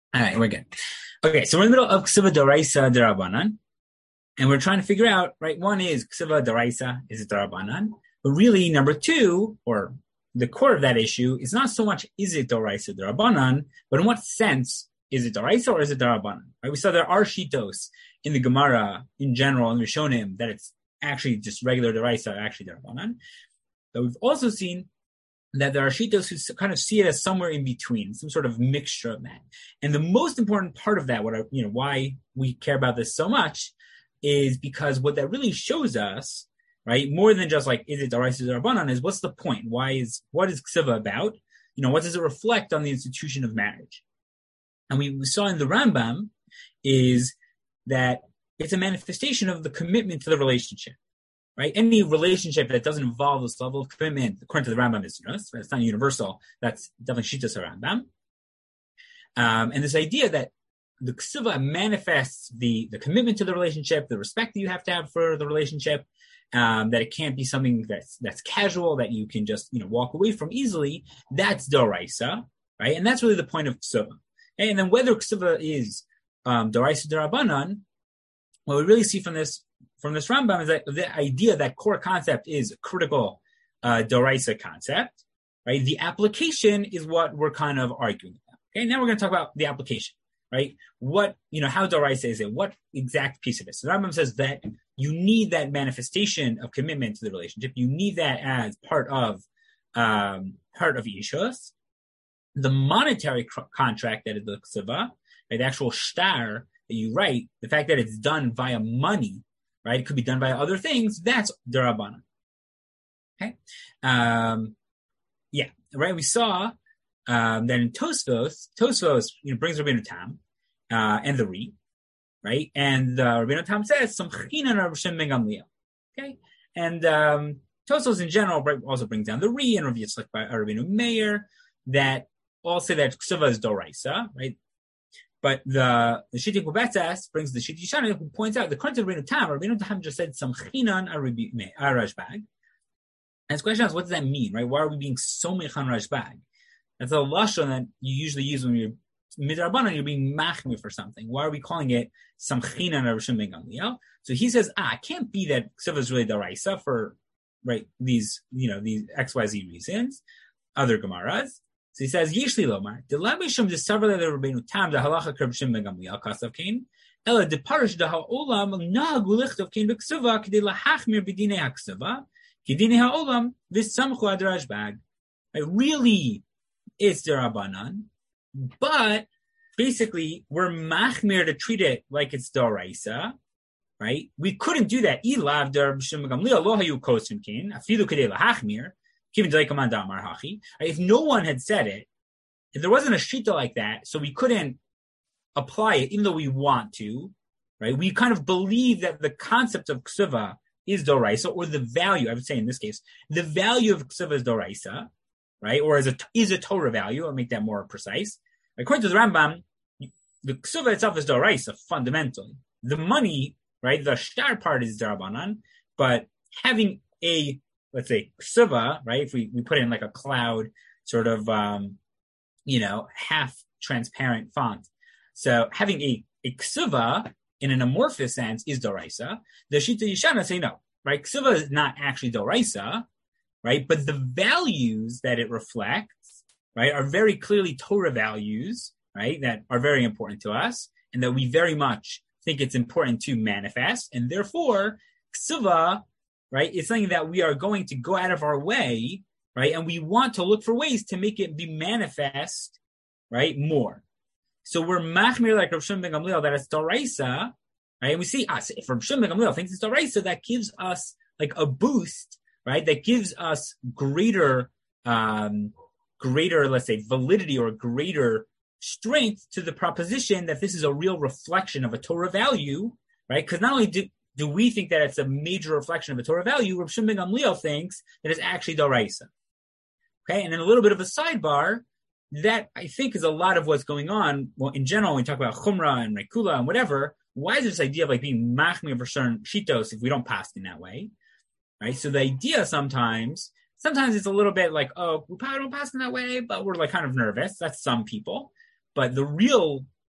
All right, we're good. Okay, so we're in the middle of Ksiva Doraisa Derabanan, and we're trying to figure out, right? One is Ksiva Doraisa, is it Derabanan? But really, number two, or the core of that issue, is not so much is it Doraisa Derabanan, but in what sense is it Doraisa or is it Derabanan? Right? We saw there are shitos in the Gemara in general, and Rishonim, that it's actually just regular Doraisa, actually Derabanan. But we've also seen that there are shitos who kind of see it as somewhere in between, some sort of mixture of that. And the most important part of that, why we care about this so much, is because what that really shows us, right, more than just like is it daraisa or rabbanan, is what's the point? What is ksiva about? What does it reflect on the institution of marriage? And we saw in the Rambam is that it's a manifestation of the commitment to the relationship. Right? Any relationship that doesn't involve this level of commitment, according to the Rambam, is it's not universal. That's definitely Shittas Rambam. And this idea that the Ksiva manifests the commitment to the relationship, the respect that you have to have for the relationship, that it can't be something that's casual, that you can just walk away from easily. That's Doraisa, right? And that's really the point of Ksiva. Okay? And then whether Ksiva is Doraisa Derabanan, what we really see from this Rambam is that the idea, that core concept, is a critical Doraisa concept, right? The application is what we're kind of arguing about. Okay, now we're going to talk about the application, right? How Doraisa is it? What exact piece of it? So the Rambam says that you need that manifestation of commitment to the relationship. You need that as part of Ishus. The monetary contract that is the Ksiva, right? The actual shtar that you write, the fact that it's done via money, right? It could be done by other things. That's Derabanan. Okay. Right. We saw that in Tosfos brings Rabbeinu Tam and the Ri, right? And Rabbeinu Tam says Samchina Rav Shem ben Gamliel. Okay. And Tosfos in general also brings down the Ri and Rav Yitzchak by Rabbeinu Meir that all say that Ksiva is Doraisa, right? But the Shittim Kubetzes brings the Shittim Yishana, who points out the concept of Rabbeinu Tam just said some chinan Rashbag. And his question is, what does that mean, right? Why are we being so mechan Rashbag? That's a lashon that you usually use when you're midrabanan, you're being machmir for something. Why are we calling it some chinan Rashim ben Gamliel? So he says, it can't be that Ksiva is really daraisa for these XYZ reasons, other Gemaras. So he says, Yeshli Lomar, the Labisham discovered that Rabbeinu Tam, the halacha Kerbshim ben Gamliel, Kasav Kain, Ella de Parish the Ha'olam, Nagulicht of Kain Beksiva, Kede Lahachmir Bidine Haksiva, Kidine Ha'olam, Visamchu Adrashbag. Really, it's the Rabbanan, but basically, we're machmir to treat it like it's Doraisa, right? We couldn't do that. Ilav der B'Shem Gamliel lo hayu kosim kin afilu kedei lahachmir. If no one had said it, if there wasn't a shita like that, so we couldn't apply it, even though we want to, right? We kind of believe that the concept of ksiva is doraisa, or the value, I would say in this case, the value of ksiva is doraisa, right? Or is a Torah value. I'll make that more precise. According to the Rambam, the ksiva itself is doraisa, fundamentally. The money, right? The shtar part is darabanan, but having a, let's say, ksiva, right? If we put it in like a cloud, sort of, half transparent font. So having a ksiva in an amorphous sense is doraisa. The Shita Yishana say no, right? Ksiva is not actually doraisa, right? But the values that it reflects, right, are very clearly Torah values, right? That are very important to us, and that we very much think it's important to manifest, and therefore ksiva, right, it's something that we are going to go out of our way, right, and we want to look for ways to make it be manifest, right, more. So we're machmir like Rav Shimon ben Gamliel that it's doraisa, right, and we see if Rav Shimon ben Gamliel thinks it's doraisa, that gives us like a boost, right, that gives us greater, let's say, validity or greater strength to the proposition that this is a real reflection of a Torah value, right? Because not only do we think that it's a major reflection of a Torah value, Rav Shimon ben Gamliel thinks that it's actually doraisa. Okay, and then a little bit of a sidebar, that I think is a lot of what's going on. Well, in general, when we talk about chumrah and rekula and whatever, why is this idea of like being machmir for certain shitos if we don't pass in that way, right? So the idea sometimes it's a little bit like, oh, we probably don't pass in that way, but we're like kind of nervous. That's some people. But the real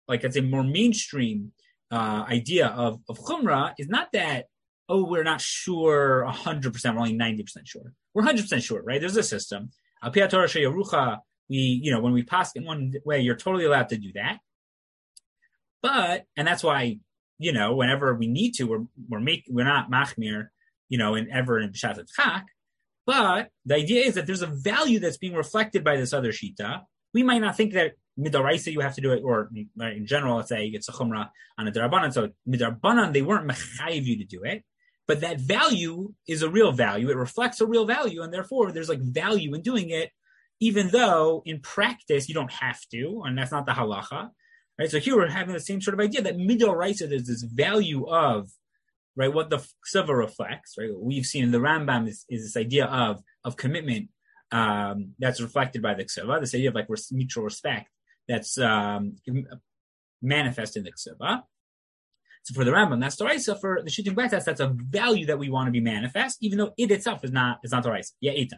like it's a more mainstream idea of chumrah is not that, oh, we're not sure 100%, we're only 90% sure. We're 100% sure, right? There's a system. Al pi haTorah she'yerucha, when we pass in one way, you're totally allowed to do that. But, and that's why, whenever we need to, we're not machmir, in B'shat Chak. But the idea is that there's a value that's being reflected by this other shita. We might not think that midaraisa you have to do it, or in general, let's say it's a chumrah on a darabanan. So midarabanan, they weren't mechayiv you to do it, but that value is a real value. It reflects a real value, and therefore there's like value in doing it, even though in practice you don't have to, and that's not the halacha, right? So here we're having the same sort of idea that midaraisa, there's this value of, right, what the kseva reflects, right? What we've seen in the Rambam is this idea of commitment that's reflected by the kseva, this idea of like mutual respect that's manifest in the kseva. So for the Rambam, that's Doraisa. For the shooting Betas, that's a value that we want to be manifest, even though it itself is not Doraisa. Yeah, Eitan.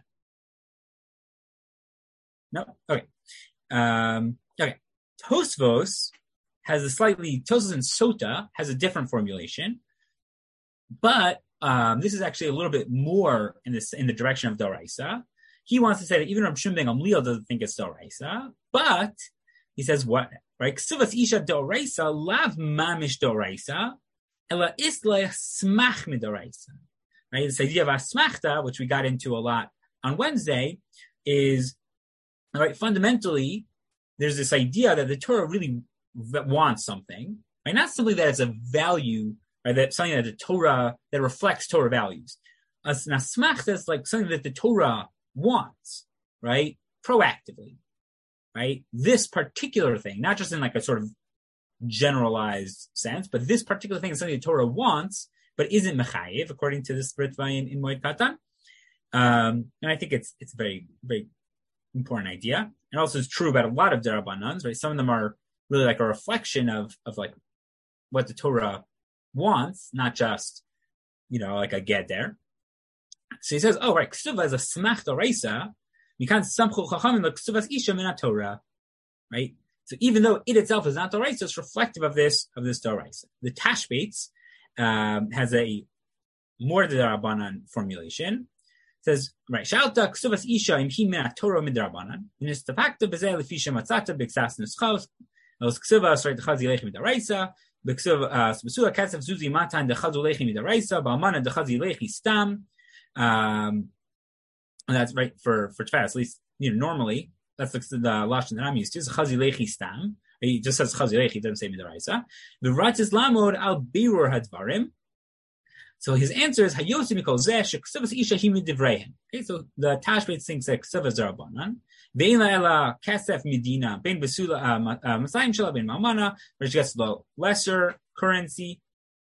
No? Okay. Okay. Tosfos Tosfos and Sota has a different formulation, but this is actually a little bit more in the direction of Doraisa. He wants to say that even Rav Shimon ben Gamliel doesn't think it's Doraisa, but he says what? Right? Ksuvas isha Doraisa lav mamish Doraisa, ela isla smach midoraisa. Right? This idea of asmachta, which we got into a lot on Wednesday, is right. Fundamentally, there's this idea that the Torah really wants something, right? Not simply that it's a value, right? That something that the Torah that reflects Torah values. Asmachta is like something that the Torah wants, right? Proactively, right? This particular thing, not just in like a sort of generalized sense, but this particular thing is something the Torah wants, but isn't mechayiv, according to this Ritva in Moed Katan. And I think it's a very, very important idea. And also it's true about a lot of Darabanans, right? Some of them are really like a reflection of like what the Torah wants, not just, like a get there. So he says, oh, right, ksuva is a smach doraisa, because samchu chachamim the ksuvas isha min Torah, right? So even though it itself is not doraisa, it's reflective of this doraisa. The Tashbates has a more darabanan formulation. It says, right, shalta ksuvas isha im hi min Torah midrabanan, nistapakta bezeh lefisha matzata b'ksas nuschos, los ksuvas right dechazi lechi midoraisa, b'ksuv besula kasef zuzi matan dechazu lechi midoraisa, ba'amana dechazi lechi stam. And that's right for Tefas, at least, normally, that's the lashon that I'm used to, is chazi lechi stam. He just says chazi lechi, doesn't say midaraisa. The ratzis lamod al birur hadvarim. So his answer is hayosim mikol zeh sheksuvas isha hi midivreihen. Okay, so the Tashbetz thinks that ksuvas darabanan. Vein la'ela kasef medina ben besula masayim shala ben mamana, which gets the lesser currency.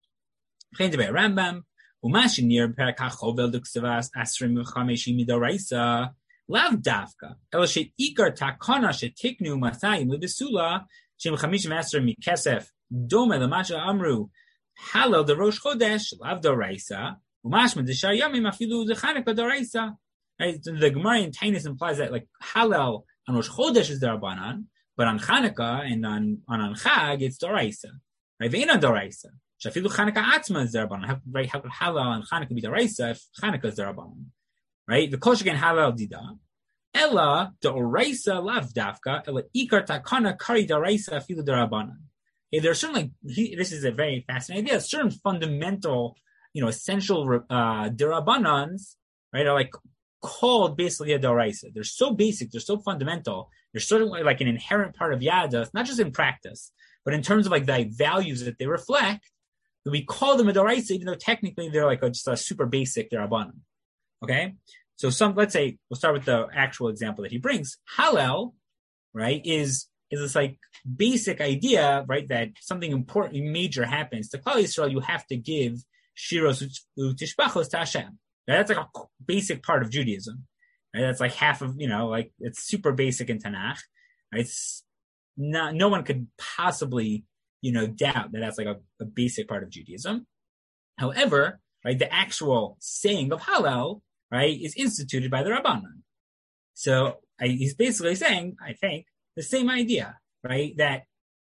Chen debei Rambam. Umashin near perak hachovel duksavas asrim v'chameshi midoraisa lav davka el sheikar takana shetiknu masayim lebesula shem chamishim asrim mikesef dome lemasha amru halal the rosh chodesh lav doraisa umashman deshayamim afilu dechaneka doraisa. Right, the Gemara in Tainus implies that like halal on rosh chodesh is darabanan, but on Chanukah and on Chag it's doraisa. Right, ve'ina doraisa. Shafilu Chanukah atzma is darabanan. Right, how could halal and Chanukah be daraisa if Chanukah is darabanan? Right, the kol sheken halal dida. Ella doraisa lav davka. Ella ikar takana kari daraisa afilu darabanan. There's certain this is a very fascinating idea. Certain fundamental, essential darabanans, right, are like called basically a daraisa. They're so basic. They're so fundamental. They're certainly like an inherent part of Yada, not just in practice, but in terms of like the values that they reflect. We call them a doraisa, even though technically they're like just a super basic darabanan. Okay, so let's say we'll start with the actual example that he brings. Halal, right, is this like basic idea, right, that something important, major happens to Klal Yisrael, you have to give shiros utishbachos to Hashem. That's like a basic part of Judaism. Right? That's like half of, like it's super basic in Tanakh. Right? It's not, no one could possibly, doubt that that's like a basic part of Judaism. However, right, the actual saying of halal, right, is instituted by the Rabbanan. So he's basically saying, I think, the same idea, right, that,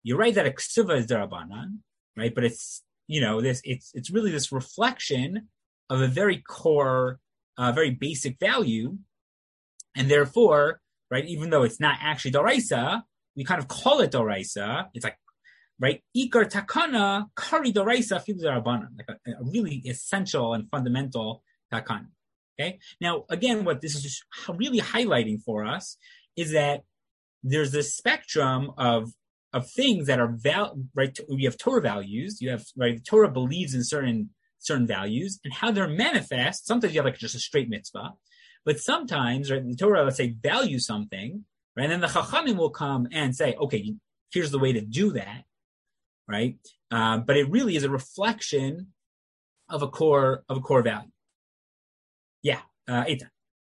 you're right that a ksuva is derabanan, right? But it's, it's really this reflection of a very core, very basic value. And therefore, right, even though it's not actually doraisa, we kind of call it doraisa. It's like, right, ikar takana, kari doraisa, filu derabanan, like a really essential and fundamental takana. Okay. Now, again, what this is just really highlighting for us is that there's this spectrum of things that are right. You have Torah values. You have, right, the Torah believes in certain values, and how they're manifest. Sometimes you have like just a straight mitzvah, but sometimes, right, the Torah, let's say, values something, right, and then the Chachamim will come and say, okay, here's the way to do that, right? But it really is a reflection of a core value. Yeah, Eitan.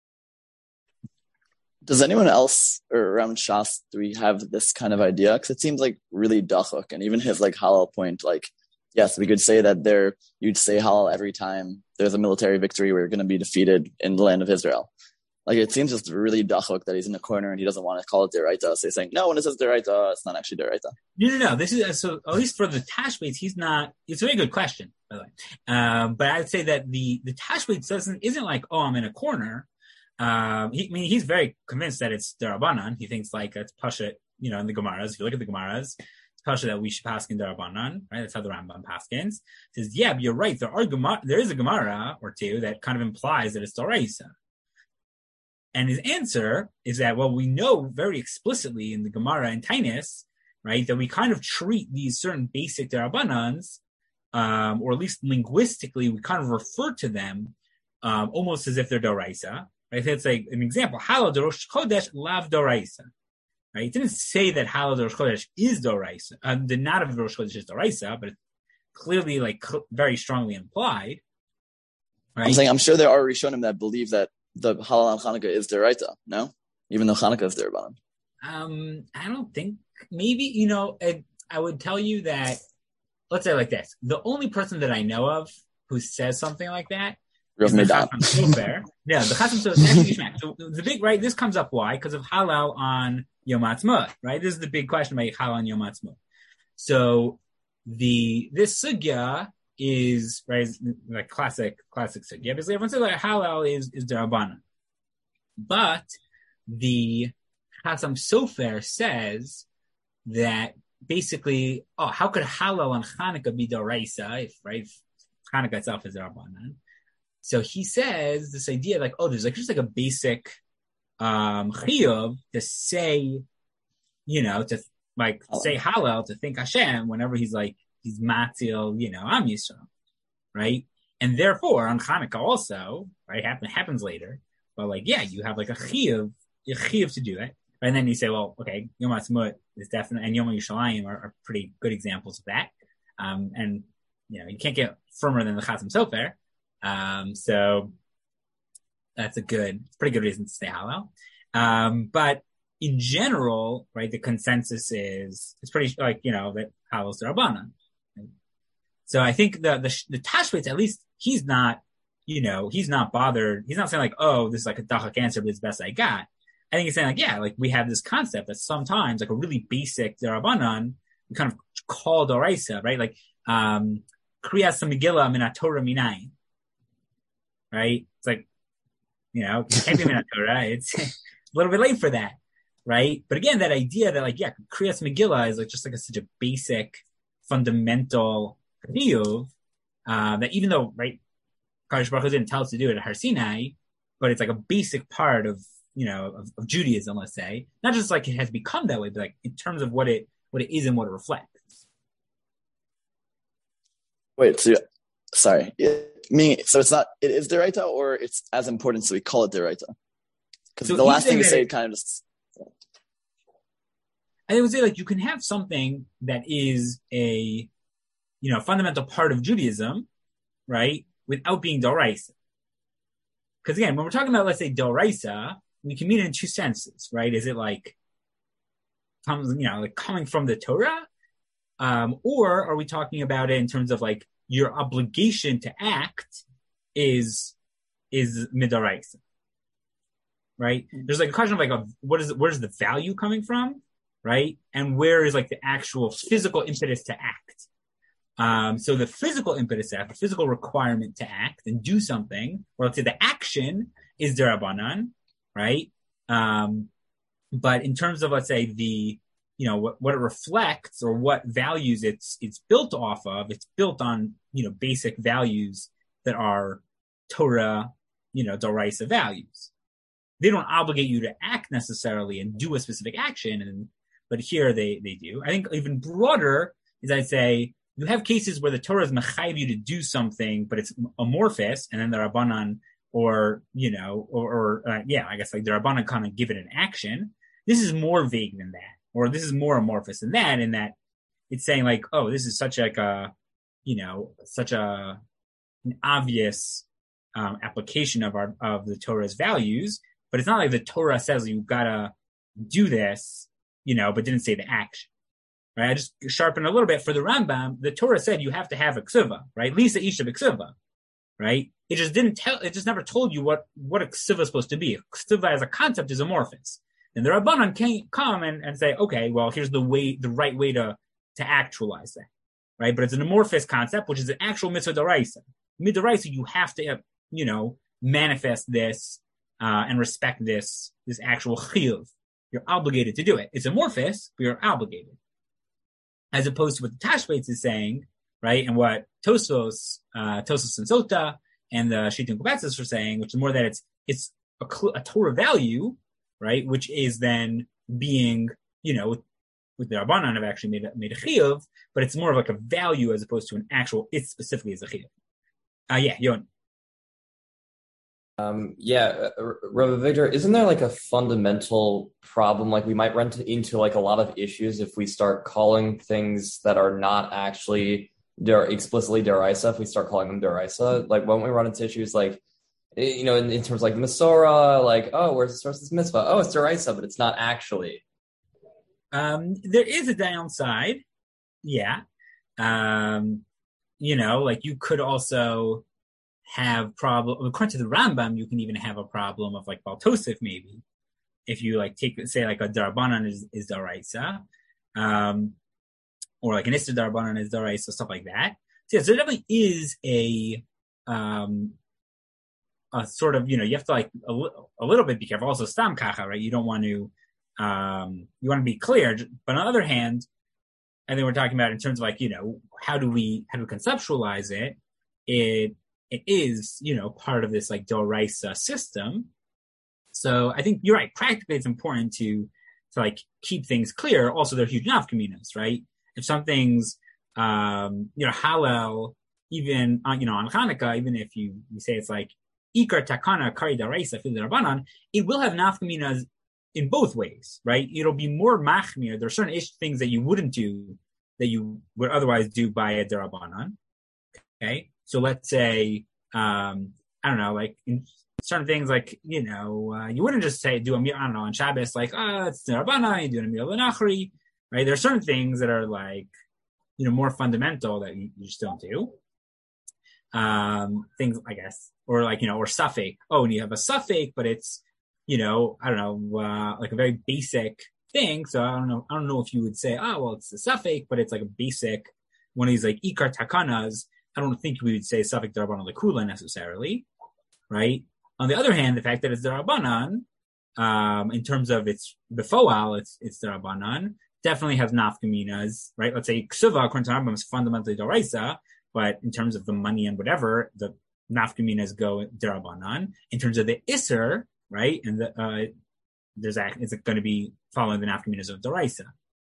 Does anyone else or around Shas, do we have this kind of idea? Because it seems like really dachuk, and even his like halal point, like, yes, we could say that you'd say halal every time there's a military victory where you're going to be defeated in the land of Israel. Like, it seems just really dachuk that he's in the corner and he doesn't want to call it deraita. So he's saying, no, when it says deraita, it's not actually deraita. No. This is, so at least for the Tashbates, he's not, it's a very good question, by the way. But I would say that the Tashbates isn't like, oh, I'm in a corner. He's very convinced that it's derabanan. He thinks like it's pasha, in the Gemaras. If you look at the Gemaras, it's pasha that we should paskin derabanan, right? That's how the Rambam paskins. Says, yeah, but you're right. There is a Gemara or two that kind of implies that it's doraisa. And his answer is that, well, we know very explicitly in the Gemara and Tainis, right, that we kind of treat these certain basic derabanans, or at least linguistically, we kind of refer to them almost as if they're doraisa. Right? It's like an example, halal d'Rosh Chodesh lav doraisa. Right? It didn't say that halal d'Rosh Chodesh is doraisa. The not of Rosh Chodesh is doraisa, but it's clearly like very strongly implied. Right? I'm sure there are Rishonim that believe that the halal on Hanukkah is deraita. No, even though Hanukkah is derabanan. I don't think. Maybe I would tell you that. Let's say like this: the only person that I know of who says something like that. The Chasam Sofer. Yeah, the Chasam Sofer. So the big, right, this comes up why? Because of halal on Yom Ha'atzmaut, right? This is the big question about halal on Yom Ha'atzmaut. So this sugya is, right, like classic sugya. Basically, everyone says like halal is derabanan. But the Chasam Sofer says that basically, how could halal on Hanukkah be doraisa if Hanukkah itself is derabanan? So he says this idea like, there's like just like a basic chiyuv to say, to like say halal, to think Hashem whenever he's matzil, Am Yisrael, right? And therefore on Hanukkah also, right, happens later, but like, yeah, you have like a chiyuv to do it. And then you say, well, okay, Yom Ha'atzmaut is definitely, and Yom Yerushalayim are pretty good examples of that. And you can't get firmer than the Chasam Sofer. So that's it's pretty good reason to say halal. But in general, right, the consensus is, it's pretty like, that halal is derabanan. Right? So I think the Tashbetz, at least he's not bothered. He's not saying like, this is like a dachak answer, but it's the best I got. I think he's saying like, yeah, like we have this concept that sometimes like a really basic derabanan, we kind of call doraisa, right? Like, kriyas Megillah min Torah minayin. Right? It's like, it can't be Minat Torah. It's a little bit late for that. Right? But again, that idea that like, yeah, Kriyas Megillah is like just like such a basic, fundamental chiyuv, that even though, right, Kadosh Baruch Hu didn't tell us to do it at Har Sinai, but it's like a basic part of, of Judaism, let's say. Not just like it has become that way, but like in terms of what it is and what it reflects. Wait, sorry. So it's not, it is deraita, or it's as important, so we call it deraita? Because the last thing you say kind of just... I would say like you can have something that is a, fundamental part of Judaism, right, without being doraisa. Because again, when we're talking about, let's say, doraisa, we can mean it in two senses, right? Is it like, coming from the Torah? Or are we talking about it in terms of like, your obligation to act is midaraisa, right? There's like a question of like, where's the value coming from? right? And where is like the actual physical impetus to act? So the physical impetus to act, the physical requirement to act and do something, or let's say the action is derabanan, right? But in terms of, let's say, the, what it reflects or what values it's built off of, it's built on, basic values that are Torah, Doraisa values. They don't obligate you to act necessarily and do a specific action, but here they do. I think even broader is, I'd say, you have cases where the Torah is mechayiv you to do something, but it's amorphous, and then the Rabbanan, I guess like the Rabbanan kind of give it an action. This is more vague than that, or this is more amorphous than that, in that it's saying like, oh, this is such like an obvious application of the Torah's values, but it's not like the Torah says you gotta do this, but didn't say the action. Right? I just sharpened a little bit for the Rambam. The Torah said you have to have a ksuva, right? Lisa isha b'ksuva, right? It just never told you what a ksuva is supposed to be. A ksuva as a concept is amorphous. And the Rabbanan can't come and say, okay, well, here's the right way to actualize that, right? But it's an amorphous concept, which is an actual mitzvah d'oraisa. Midoraisa, you have to, manifest this and respect this actual chiyuv. You're obligated to do it. It's amorphous, but you're obligated. As opposed to what the Tashbetz is saying, right, and what Tosos and Sota and the Shittim Kubatzis are saying, which is more that it's a Torah value, right, which is then being, with the Rabbanan have actually made a chiyuv, but it's more of like a value as opposed to an actual, it specifically is a chiyuv. Yon. Rabbi Victor, isn't there like a fundamental problem? Like we might run into like a lot of issues if we start calling things that are not actually explicitly deraisa, if we start calling them deraisa. Like when we run into issues like, in terms of like the Masorah, like, oh, where's the source of this mitzvah? Oh, it's deraisa, but it's not actually. There is a downside. Yeah. Like you could also have problem, according to the Rambam, you can even have a problem of like Baltosif maybe, if you like say like a Darabanan is Daraisa, or like an Isser Darabanan is Daraisa, stuff like that. So, there definitely is a sort of, you have to like a little bit be careful. Also, Stam Kacha, right? You don't want to, you want to be clear, but on the other hand, and then we're talking about in terms of like, how do we conceptualize it? It is, part of this like Doraisa system. So I think you're right. Practically, it's important to like keep things clear. Also, they're huge nafkaminas, right? If something's, halal, even, on Hanukkah, even if you say it's like ikar takana kari Doraisa fil Rabbanan, it will have nafkaminas in both ways, right? It'll be more machmir. There are certain things that you wouldn't do that you would otherwise do by a Darabanan. Okay. So let's say, I don't know, like in certain things, like, you wouldn't just say, on Shabbos, like, it's Darabanan, you do it in Amir L'Nachri, right? There are certain things that are like, more fundamental that you just don't do. Things, I guess, or like, or suffix. Oh, and you have a suffix, but it's, I don't know, like a very basic thing. So I don't know if you would say, oh, well, it's a suffix, but it's like a basic, one of these like ikar takanas. I don't think we would say suffix darabanan lekula necessarily, right? On the other hand, the fact that it's darabanan, in terms of its befoal, it's darabanan, definitely has nafkaminas, right? Let's say ksuva, according to Rambam, is fundamentally doraisa, but in terms of the money and whatever, the nafkaminas go darabanan. In terms of the iser, right, and it's going to be following the nafkaminas of doraisa,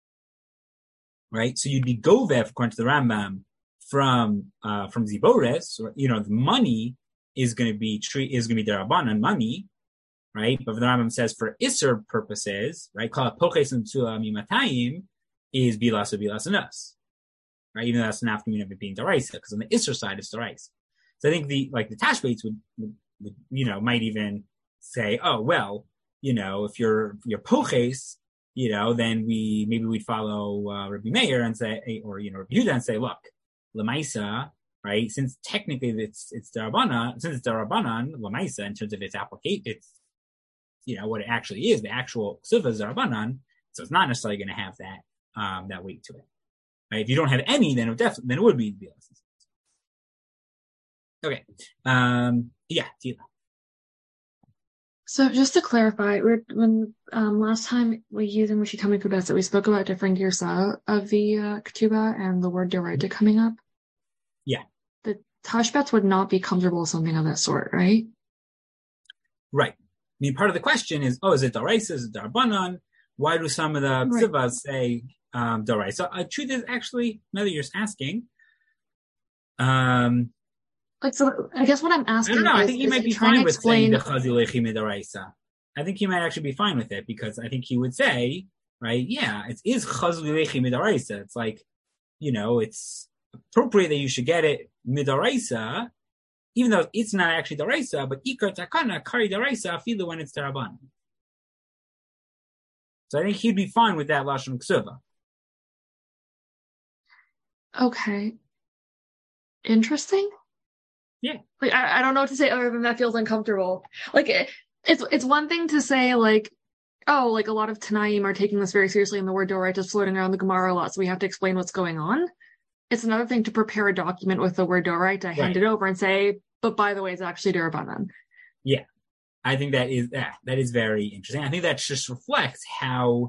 right? So you'd be govef, according to the Rambam, from Zibores, or the money is going to be derabanan money, right? But the Rambam says for Isser purposes, right? Kol poches and tzula mimatayim is bilas or bilas anas, right? Even though that's an afternoon of it being deraisa, because on the Isser side it's deraisa. So I think the Tashbates would might even say, oh well, if you're poches, then we'd follow Rabbi Meir and say, or Rabbi Yehuda and say, look. Lamaisa, right? Since technically it's darabanan, since it's darabanan, lamaisa in terms of its application, it's what it actually is. The actual ksuva is darabanan. So it's not necessarily going to have that weight to it. Right? If you don't have any, then it would be Tila. Okay. Tila. So just to clarify, when last time we used in Rishitami Kubetsu, we spoke about different girsa of the Ketuba and the word Doraita coming up. Yeah. The Tashbets would not be comfortable with something of that sort, right? Right. I mean, part of the question is, is it Doraisa? Is it Darbanan? Why do some of the Ksivas say Doraisa? Truth is, actually, now that you're asking, so I guess what I'm asking I don't know. I think you might be fine with saying the Chazilechi Midoraisa. I think you might actually be fine with it because I think he would say, right, yeah, it is Chazilechi Midoraisa. It's like, it's appropriate that you should get it Midoraisa, even though it's not actually Doraisa, but Ikar Takana, Kari Doraisa, Afilu when it's Taraban. So I think he'd be fine with that Lashon Ksuva. Okay. Interesting. Yeah. Like, I don't know what to say other than that feels uncomfortable. Like, it's one thing to say, like, a lot of Tanaim are taking this very seriously and the word Doraita is floating around the Gemara a lot, so we have to explain what's going on. It's another thing to prepare a document with the word Doraita, hand it over and say, but by the way, it's actually Darabanan. Yeah. I think that is very interesting. I think that just reflects how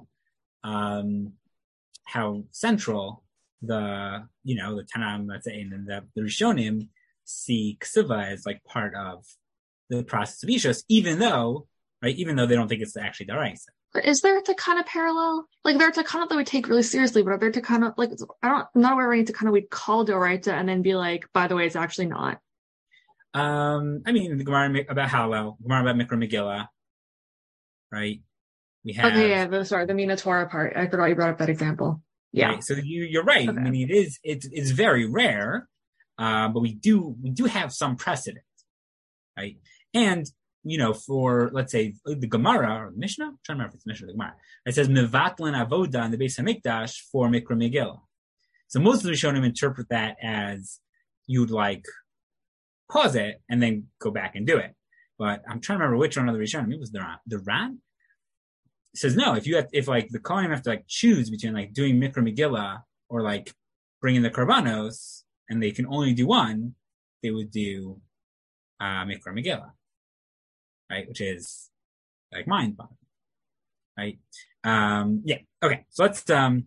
central the Tanaim, let's say, and the Rishonim see Ksiva as like part of the process of Ishus, even though they don't think it's actually Daraisa. Is there a Takana parallel? Like, there are Takana that we take really seriously, but are there Takana, like, I'm not aware of any Takana we'd call Doraita and then be like, by the way, it's actually not. I mean, the Gemara about Hallel, Gemara about Mikra Megillah, right? We have. Okay, yeah, the Mina Torah part. I forgot you brought up that example. Yeah. Right, so you're right. Okay. I mean, it's very rare, but we do have some precedent, right? And for, let's say, the Gemara or the Mishnah, I'm trying to remember if it's Mishnah or the Gemara, it says Mevatlan Avoda in the Beis Hamikdash for Mikra Megillah. So most of the Rishonim interpret that as you'd like pause it and then go back and do it. But I'm trying to remember which one of the Rishonim. It was the Ran. It says no. If the Kohanim have to like choose between like doing Mikra Megillah or like bringing the Karbanos, and they can only do one, they would do Mikra Megillah, right? Which is like mind-boggling, right? Okay. So let's so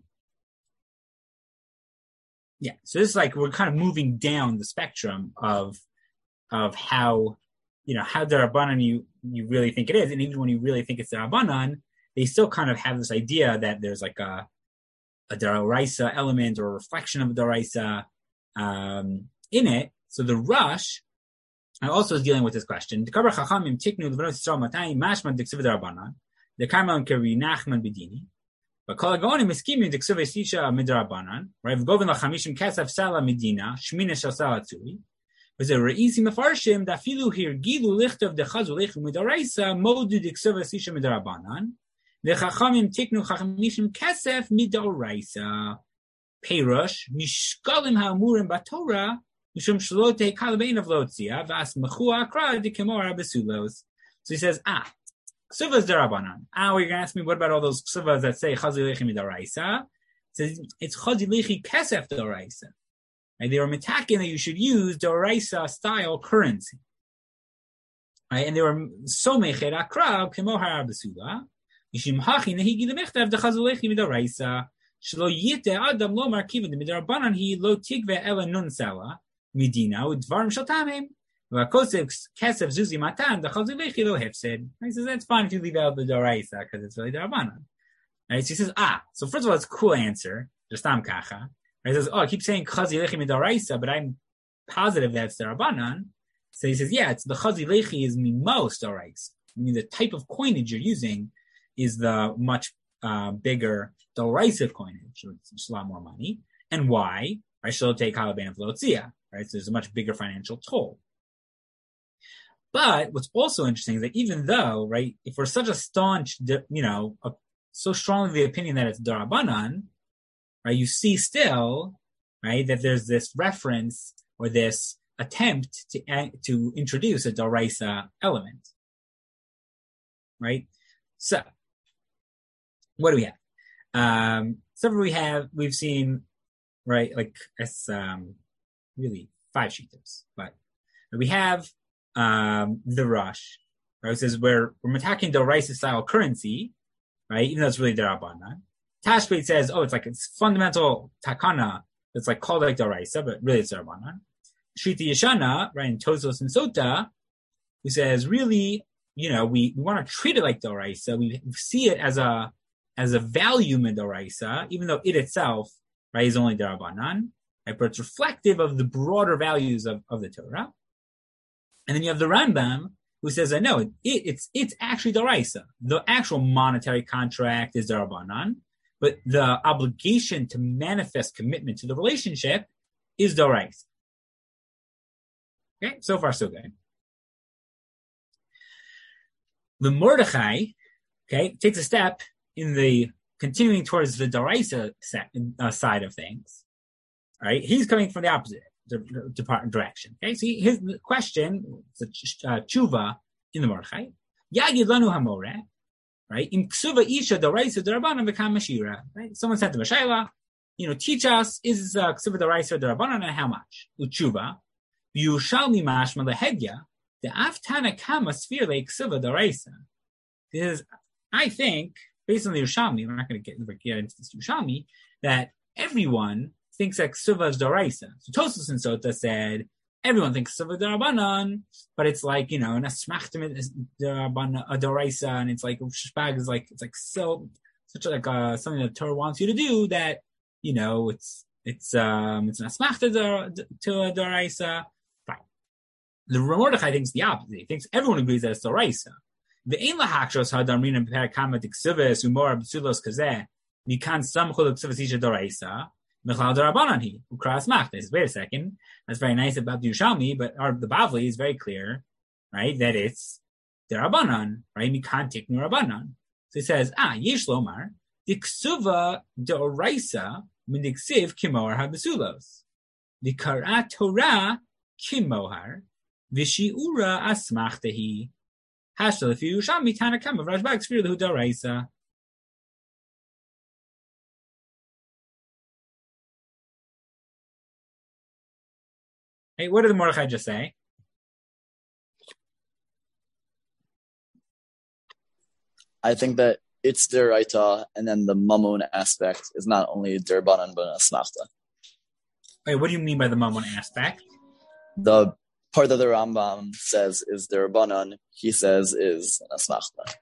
this is like we're kind of moving down the spectrum of how how Darabanan you really think it is, and even when you really think it's Darabanan, they still kind of have this idea that there's like a Daraisa element or a reflection of a Daraisa in it. So the Rush also is dealing with this question. The Kabar Chachamim tiknu l'vnot Yisrael matayim mashma d'ksiv Darabanan the Karmel keri Nachman b'dini. But Kol Hagonim miskimu d'ksiv Yisisha midrabanan. Right? V'govin lachamishim kesef sala midina shmina shel sala tzui. But the Reisi mefarshim dafilu here gilu lichtov dechazu lechu midaraisa modu d'ksiv Yisisha midrabanan. The Chachamim tiknu chachamishim kesef midoraisa perush mishkalim ha'amurim b'Torah mishum shlote kalabein of lotzia v'as mechua akra dikemora besulos. So he says, ksuvas derabanan. You're gonna ask me, what about all those ksuvas that say chazilechi midoraisa? Says it's chazilechi kesef doraisa. Right? They were mitakin that you should use doraisa style currency. Right? And they were so meched akra kemora besula. Mishim hachi nehigi lemechtav dechazulechi midoraisa. Shlo yite adam lo markiv the midrabanan he lo tigve ela nun sala midina udvarim shaltamim v'akosev kesef zuzi matan dechazulechi lo hefsed. He says that's fine if you leave out the doraisa because it's really darabanan. Right? So he says so first of all it's a cool answer just tam kacha. He says I keep saying chazilechi midoraisa but I'm positive that's darabanan. So he says it's the chazilechi is mimos doraisa. I mean the type of coinage you're using is the much bigger Doraisa coinage, which is a lot more money. And why? I shall take Halaban of Lotzia, right? So there's a much bigger financial toll. But what's also interesting is that even though, right, if we're such a staunch, so strongly the opinion that it's Darabanan, right, you see still, right, that there's this reference or this attempt to introduce a Doraisa element, right? So, what do we have? So we've seen, right, like it's really 5 shitas, but we have the Rush, right? It says we're attacking the rice style currency, right? Even though it's really Darabanan. Tashbeit says, it's like it's fundamental takana. It's like called like Daraisa, but really it's Darabanan. Shriti Yashana, right, in Tosos and Sota, who says really, we want to treat it like Daraisa. We see it as a value in Daraisa, even though it itself, right, is only Darabanan, right? But it's reflective of the broader values of the Torah. And then you have the Rambam, who says, no, it's actually Daraisa. The actual monetary contract is Darabanan, but the obligation to manifest commitment to the relationship is Daraisa. Okay, so far so good. The Mordechai, okay, takes a step in the continuing towards the Daraisa side of things. All right, he's coming from the opposite direction. Okay, so his question, the tshuva in the Mordechai, Yagid lanu hamore, right? In ksuva isha Daraisa Darabanan v'kam mashira, right? Someone said to Mashayla, teach us, is ksuva Daraisa Darabanan and how much? Utshuva. Yushalmi mashma lehegya the aftana kama sphere like ksuva Daraisa. Because I think, based on the Yerushalmi, we're not going to get into this Yerushalmi, that everyone thinks that ksuva is Daraisa. So Tosos and Sota said everyone thinks ksuva Darabanan, but it's like an asmachtim is Daraisa, and it's like shpag is like it's like such like something that Torah wants you to do that it's an asmachta to a Daraisa. The Mordechai thinks the opposite. He thinks everyone agrees that it's Daraisa. The ein lahakshos hadamrina b'perakama diksuvas umor b'sulos kazeh mikan samchol diksuvas isha Daraisa mechlal darabanan hi ukras machtes. Wait a second, that's very nice about the Yerushalmi, but the Bavli is very clear, right? That it's darabanan, right? Mikan tiknu rabanan. So he says, yesh lomar diksuva Daraisa min diksiv kimohar habisulos dikara Torah kimohar. Vishiura asmachtehi. Hashtal if you Yerushalmi Tanakam of Rashbag Sfir the Daraisa. Hey, what did the Mordechai just say? I think that it's Deraita, and then the Mammon aspect is not only Derbanan but Asmachta. Wait, what do you mean by the Mammon aspect? The part that the Rambam says is Derabanan, he says is Asmachta.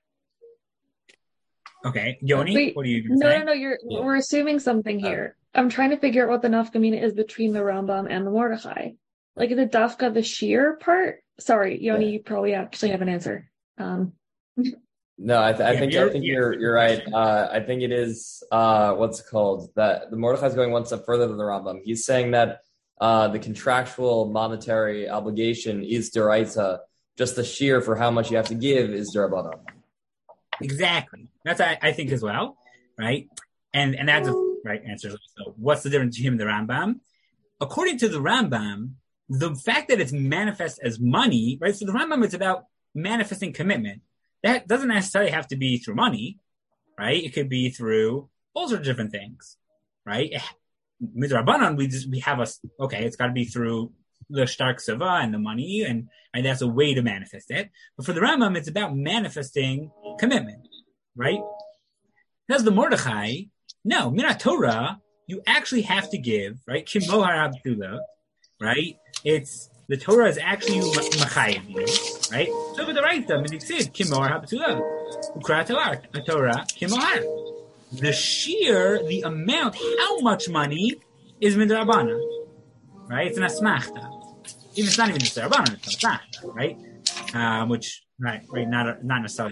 Okay, Yoni, wait, what are you going to say? No, we're assuming something here. I'm trying to figure out what the nafkamina is between the Rambam and the Mordechai. Like the dafka, the sheer part? Sorry, Yoni, you probably actually have an answer. No, I think you're right. I think it is what's it called, that the Mordechai is going one step further than the Rambam. He's saying that the contractual monetary obligation is deraisa. Just the sheer for how much you have to give is derabanan. Exactly. That's I think as well, right? And that's a right answer. So what's the difference between him and the Rambam? According to the Rambam, the fact that it's manifest as money, right? So the Rambam, it's about manifesting commitment. That doesn't necessarily have to be through money, right? It could be through all sorts of different things, right? Midrabanan, we have it's got to be through the stark seva and the money, and that's a way to manifest it. But for the Rambam, it's about manifesting commitment, right? That's the Mordechai. No, Minat Torah, you actually have to give, right? Kimohar Abdullah, right? It's the Torah is actually machayev you, right? So with the right them, it says Kimohar Abdullah, Ukra Torah Kimohar. The sheer, the amount, how much money is midrabana, right? It's an asmachta. Even it's not even just midrabana, it's an asmachta, right? Which not necessarily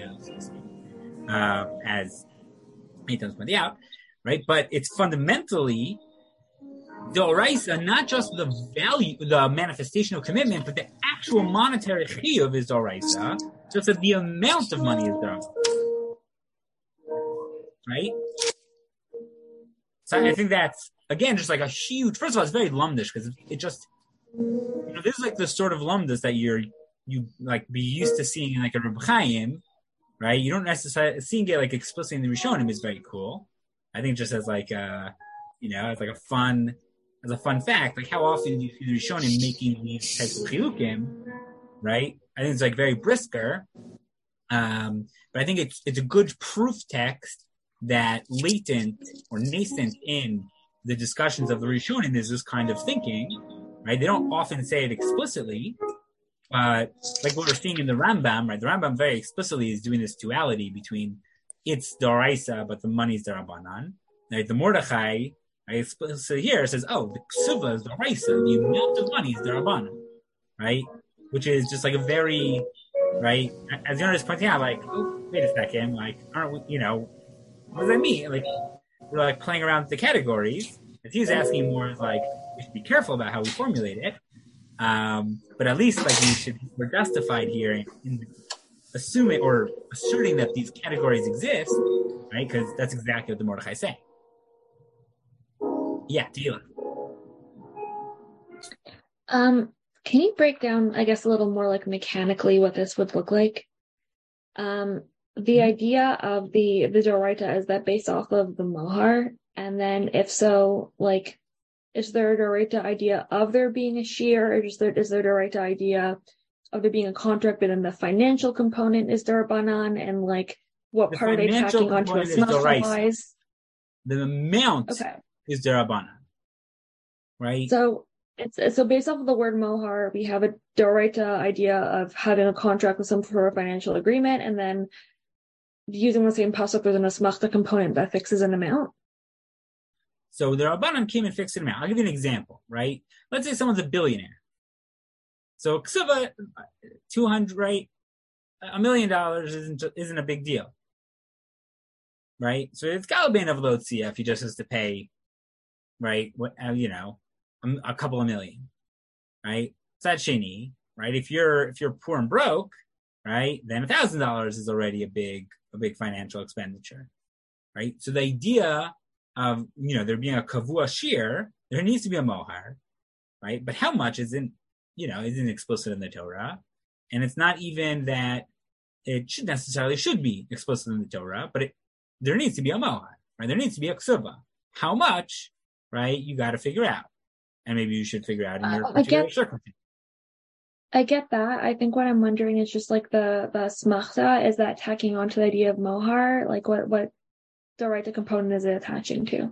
as Eitan's pointing out, right? But it's fundamentally Doraisa, not just the value, the manifestation of commitment, but the actual monetary chiyuv is Doraisa, just that the amount of money is Doraisa. Right? So I think that's, again, just like a huge, first of all, it's very lumdish, because it just, this is like the sort of lumdus that you like be used to seeing in like a Reb Chaim, right? You don't necessarily, seeing it like explicitly in the Rishonim is very cool. I think just as like as like a fun fact, like how often do you see the Rishonim making these types of chilukim, right? I think it's like very brisker, but I think it's a good proof text that latent or nascent in the discussions of the Rishonim is this kind of thinking, right? They don't often say it explicitly, but like what we're seeing in the Rambam, right? The Rambam very explicitly is doing this duality between it's Doraisa, but the money's Darabanan. Right? The Mordechai, right, explicitly here says, oh, the Ksuva is Doraisa, the amount of money is Darabanan, right? Which is just like a very, right? As Yonah is pointing out, like, oh, wait a second, like, aren't we, what does that mean? Like, we're like playing around with the categories. As he's asking more is like, we should be careful about how we formulate it. But at least like we're justified here in assuming or asserting that these categories exist, right? Because that's exactly what the Mordechai is saying. Yeah, Tila. Can you break down, I guess, a little more like mechanically what this would look like? The idea of the Doraita, is that based off of the Mohar? And then if so, like, is there a Doraita idea of there being a shear, or is there a Doraita idea of there being a contract, but then the financial component is Darabanan, and like what part are they tacking onto a Smachta-wise? The amount is Darabanan, right? So it's based off of the word Mohar, we have a Doraita idea of having a contract with some sort of financial agreement, and then using the same pasuk, there's an Asmachta component that fixes an amount. So the Rabbanan came and fixed it amount. I'll give you an example, right? Let's say someone's a billionaire. So Ksuva, 200, right? $1 million isn't a big deal, right? So it's Galabain of Lotzia if he just has to pay, right? A couple of million, right? Tzad Sheni, right? If you're poor and broke, right, then $1,000 is already a big financial expenditure, right? So the idea of there being a kavua shear, there needs to be a mohar, right? But how much isn't explicit in the Torah, and it's not even that it should be explicit in the Torah, but there needs to be a mohar, right? There needs to be a ksuva. How much, right? You got to figure out, and maybe you should figure out in your particular circumstance. I get that. I think what I'm wondering is just like the smachta, is that tacking onto the idea of mohar? Like what Doraita component is it attaching to?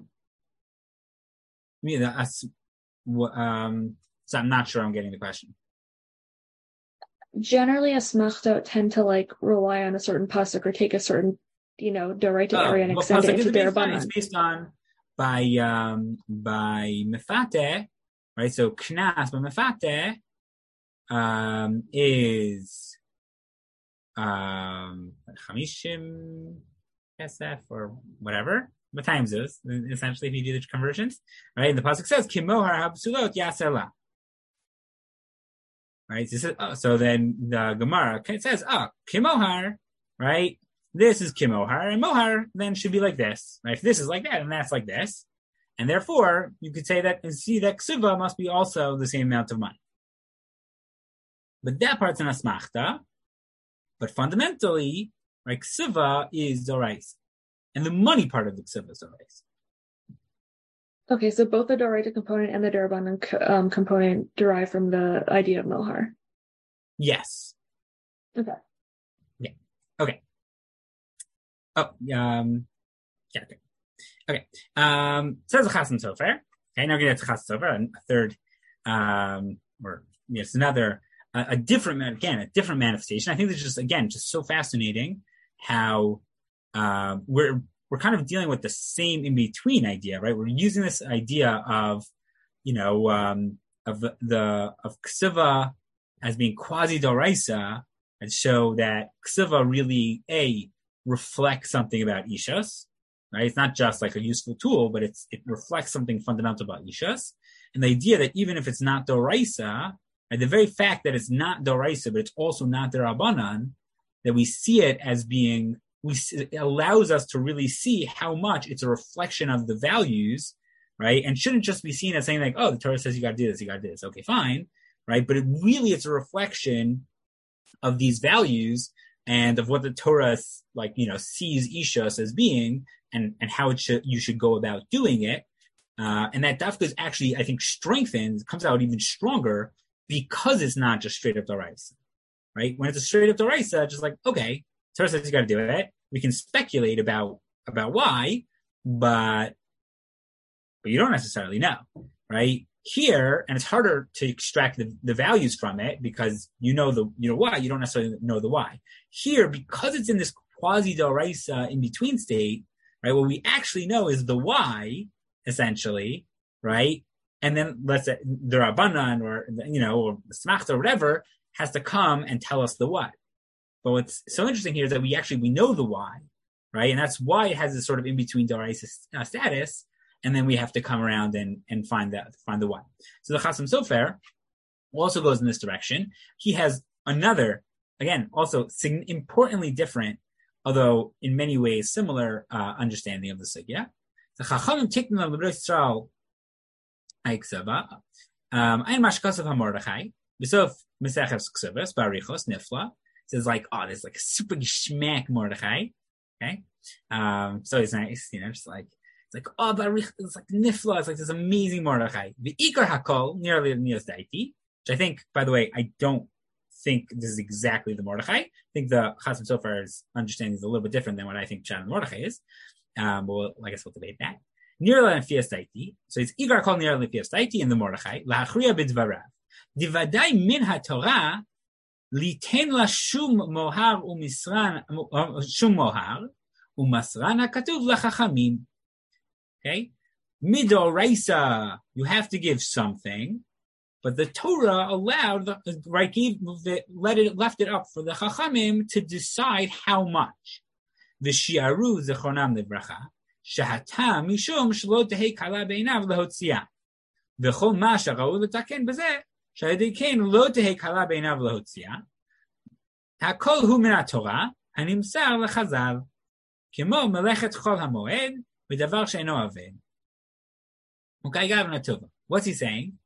So I'm not sure I'm getting the question. Generally, a smachta tend to like rely on a certain pasuk or take a certain, Doraita area and extend it into Darabanan. It's based on by mefate, right? So knas by mefate is chamishim kesef or whatever. What times is essentially if you do the conversions, right? And the pasuk says kimohar habsulot yasela. Right? So then the Gemara says, kimohar, right? This is kimohar, and mohar then should be like this. Right? If this is like that, and that's like this, and therefore you could say that and see that ksuva must be also the same amount of money. But that part's an asmachta. But fundamentally, right, ksuva is dorais, and the money part of the ksuva is dorais. Okay, so both the Doraita component and the Darabanan component derive from the idea of mohar. Yes. Okay. Yeah. Okay. Oh, yeah. Okay. Okay. Says the Chasam Sofer. Okay, now we're going to get to Chasam Sofer, a third, it's another, a different manifestation. I think this is just so fascinating how we're kind of dealing with the same in between idea, right? We're using this idea of, of ksuva as being quasi doraisa, and show that ksuva really reflects something about ishas, right? It's not just like a useful tool, but it reflects something fundamental about ishas, and the idea that even if it's not doraisa, right, the very fact that it's not doraisa, but it's also not derabanan, that we see it as being. It allows us to really see how much it's a reflection of the values, right? And shouldn't just be seen as saying like, oh, the Torah says you got to do this, you got to do this. Okay, fine, right? But it's a reflection of these values and of what the Torah sees Ishus as being, and how you should go about doing it. And that dafka is actually, I think, strengthened, comes out even stronger because it's not just straight up Doraisa, right? When it's a straight up Doraisa, just like, okay, Torah says you got to do it. We can speculate about why, but you don't necessarily know, right? Here, and it's harder to extract the values from it because you know why, you don't necessarily know the why. Here, because it's in this quasi Doraisa in between state, right? What we actually know is the why, essentially, right? And then let's say the Rabbanan or Smachta or whatever has to come and tell us the what. But what's so interesting here is that we know the why, right? And that's why it has this sort of in between Doraisa status. And then we have to come around and find the why. So the Chasam Sofer also goes in this direction. He has another, again, also importantly different, although in many ways similar understanding of the sugya. The Chachamim tiknu l'Bnei Yisrael ha'Ksava, ein mashkasav ha'Mordechai, b'sof Meseches Ksavos ba'arichos nifla. Says like, oh, there's like a super geschmack Mordechai. Okay, so it's nice, just like. It's like, oh, Barich, it's like nifla, it's like this amazing Mordechai. The Ikar Hakol, nearly Nios Daiti, which I think, by the way, I don't think this is exactly the Mordechai. I think the Chasam Sofar's understanding is a little bit different than what I think Shan Mordechai is. But I guess we'll debate that. Nearly Nios Daiti, so it's Ikar Hakol nearly Nios Daiti in the Mordechai. La'achriya b'dvarav. Divadai min haTorah liten la shum mohar u'misran shum mohar u'masran ha'katuv lachachamim. Okay, midoraisa, you have to give something, but the Torah allowed, left it up for the Chachamim to decide how much. V'shiaru zechronam livracha, shahatam mishum shelo tehei kala beinav lehotzia. V'chol ma sharau letaken b'zeh, shayadei ken lo tehei kala beinav lehotzia. Hakol hu min haTorah, hanimsar lechazav, kemo melechet chol hamoed, v'davar she'eno aved. Okay, Gav Natova. What's he saying?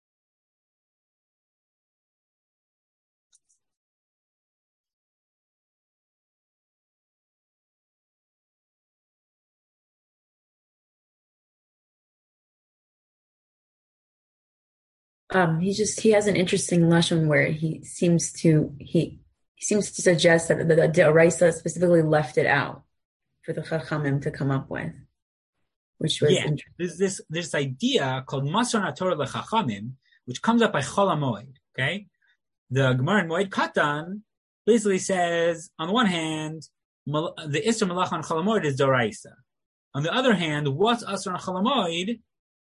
He has an interesting lashon where he seems to suggest that the Deoraisa specifically left it out for the Chachamim to come up with, which was there's this idea called Masron HaTorah LeChachamim, which comes up by Chol HaMoed. Okay, the Gemara in Moed Katan basically says, on the one hand, the Isra Malach on Chol HaMoed is Doraisa. On the other hand, what's Asr on Chol HaMoed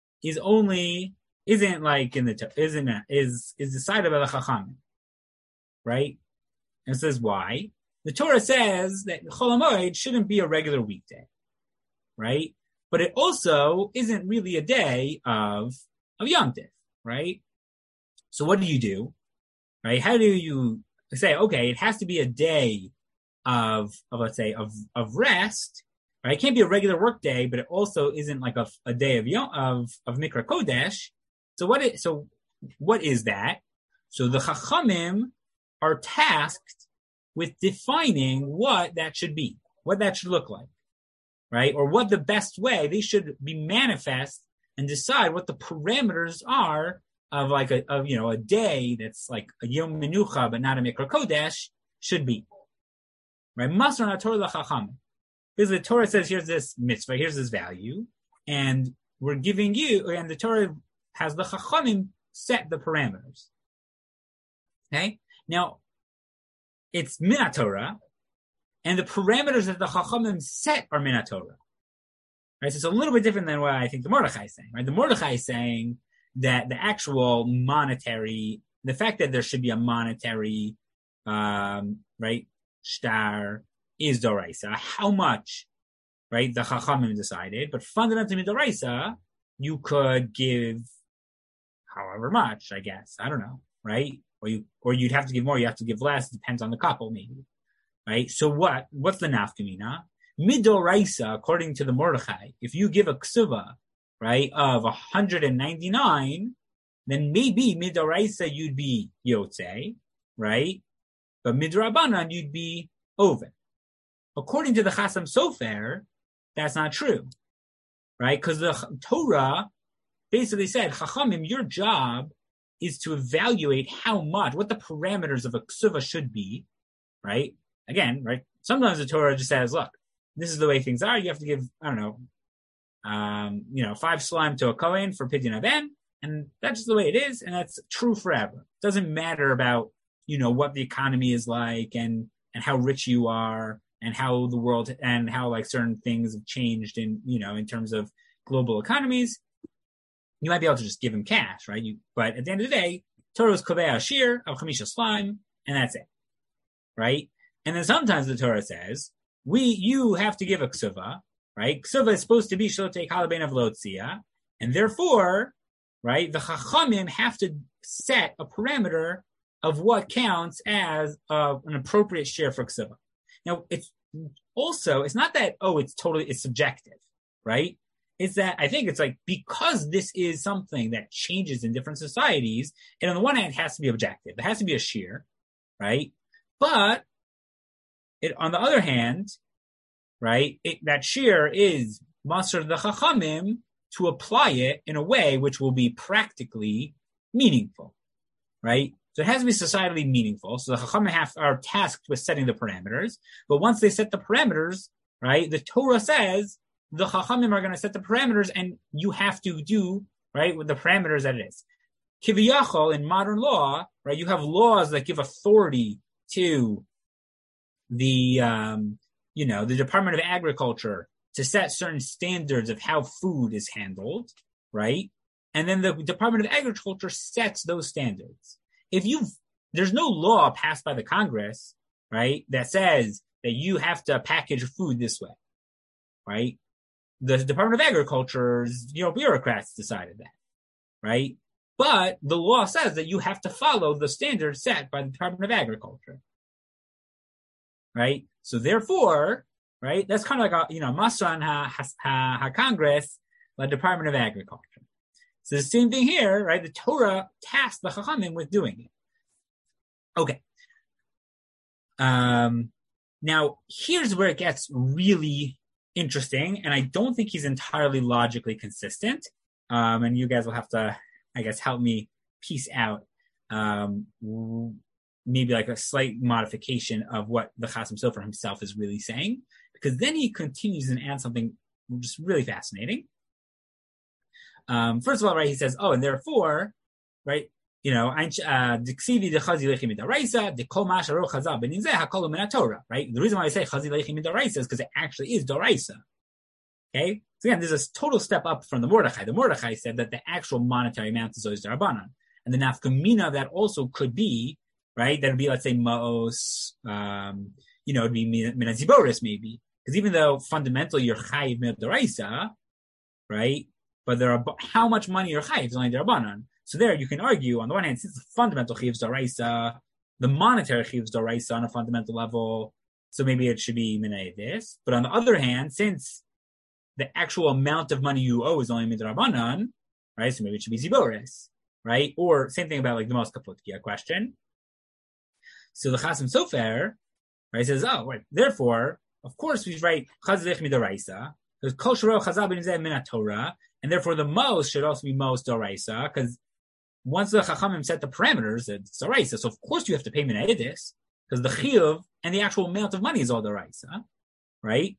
isn't like is decided by the Chachamim, right? And it says why. The Torah says that Chol HaMoed shouldn't be a regular weekday, right? But it also isn't really a day of Yom Tov, right? So what do? Right? How do you say, okay, it has to be a day of let's say of rest, right? It can't be a regular work day, but it also isn't like a day of Mikra Kodesh. So what is that? So the Chachamim are tasked with defining what that should be, what that should look like, right? Or what the best way, they should be manifest and decide what the parameters are of like a day that's like a Yom Menucha but not a Mikra Kodesh should be, right? Masron HaTorah LeChachamim. Because the Torah says, here's this mitzvah, here's this value, and we're giving you, and the Torah has the Chachamim set the parameters. Okay? Now, it's Min HaTorah, and the parameters that the Chachamim set are Min HaTorah. Right? So it's a little bit different than what I think the Mordechai is saying. Right? The Mordechai is saying that the actual monetary, the fact that there should be a monetary, right, shtar is Doraisa. How much, right, the Chachamim decided, but fundamentally Doraisa, you could give however much, I guess. I don't know, right? Or you'd have to give more, you have to give less, depends on the couple maybe. Right? So what's the nafkamina? Midoraisa, according to the Mordechai, if you give a ksuva, right, of 199, then maybe midoraisa you'd be yotze, right? But midrabanan you'd be oven. According to the Chasam Sofer, that's not true, right? Because the Torah basically said, Chachamim, your job is to evaluate what the parameters of a ksuva should be, right? Again, right? Sometimes the Torah just says, look, this is the way things are. You have to give, 5 slime to a Kohen for Pidyon Aven, and that's just the way it is, and that's true forever. It doesn't matter about, what the economy is like and how rich you are and how the world and how like certain things have changed in terms of global economies. You might be able to just give him cash, right? But at the end of the day, Torah is kovei ashir of chamisha slime, and that's it, right? And then sometimes the Torah says, you have to give a ksuva, right? Ksuva is supposed to be shlotek halabein of lotzia, and therefore, right, the chachamim have to set a parameter of what counts as an appropriate share for ksuva. Now, it's not that, it's subjective, right? It's that I think it's like, because this is something that changes in different societies, and on the one hand, it has to be objective. It has to be a shear, right? But on the other hand, right, that shear is masr the chachamim to apply it in a way which will be practically meaningful, right? So it has to be societally meaningful. So the chachamim are tasked with setting the parameters. But once they set the parameters, right, the Torah says the chachamim are going to set the parameters, and you have to do, right, with the parameters that it is. Kiviyachol, in modern law, right, you have laws that give authority to the Department of Agriculture to set certain standards of how food is handled, right? And then the Department of Agriculture sets those standards. There's no law passed by the Congress, right, that says that you have to package food this way, right? The Department of Agriculture's, bureaucrats decided that, right? But the law says that you have to follow the standards set by the Department of Agriculture, right? So therefore, right, that's kind of like Masan ha-Congress, the Department of Agriculture. So the same thing here, right? The Torah tasked the Chachamim with doing it. Okay. Now, here's where it gets really interesting, and I don't think he's entirely logically consistent. And you guys will have to, I guess, help me piece out maybe like a slight modification of what the Chasam Sofer himself is really saying, because then he continues and adds something just really fascinating. First of all, right, he says, and therefore, right, right? The reason why I say chazi leichi midaraisa is because it actually is doraisa. Okay? So again, there's a total step up from the Mordechai. The Mordechai said that the actual monetary amount is always darabanan. And the nafkamina of that also could be, right, that would be, let's say, ma'os, it'd be minaziboris maybe. Because even though fundamentally you're chayiv midaraisa, right, but how much money you're chayiv is only darabanan. So there you can argue, on the one hand, since the fundamental chiyuv daraisa, the monetary chiyuv daraisa on a fundamental level, so maybe it should be minay this. But on the other hand, since the actual amount of money you owe is only midrabanan, right? So maybe it should be ziboris, right? Or same thing about like the most kaputkia question. So the Chasam Sofer, right, says, therefore, of course we write chazilech midaraisa, because kol sharo chazal b'nizeh min Torah, and therefore the most should also be most doraisa, because once the Chachamim set the parameters, it's doraisa. So of course you have to pay min edis, because the chiyuv and the actual amount of money is all doraisa, right?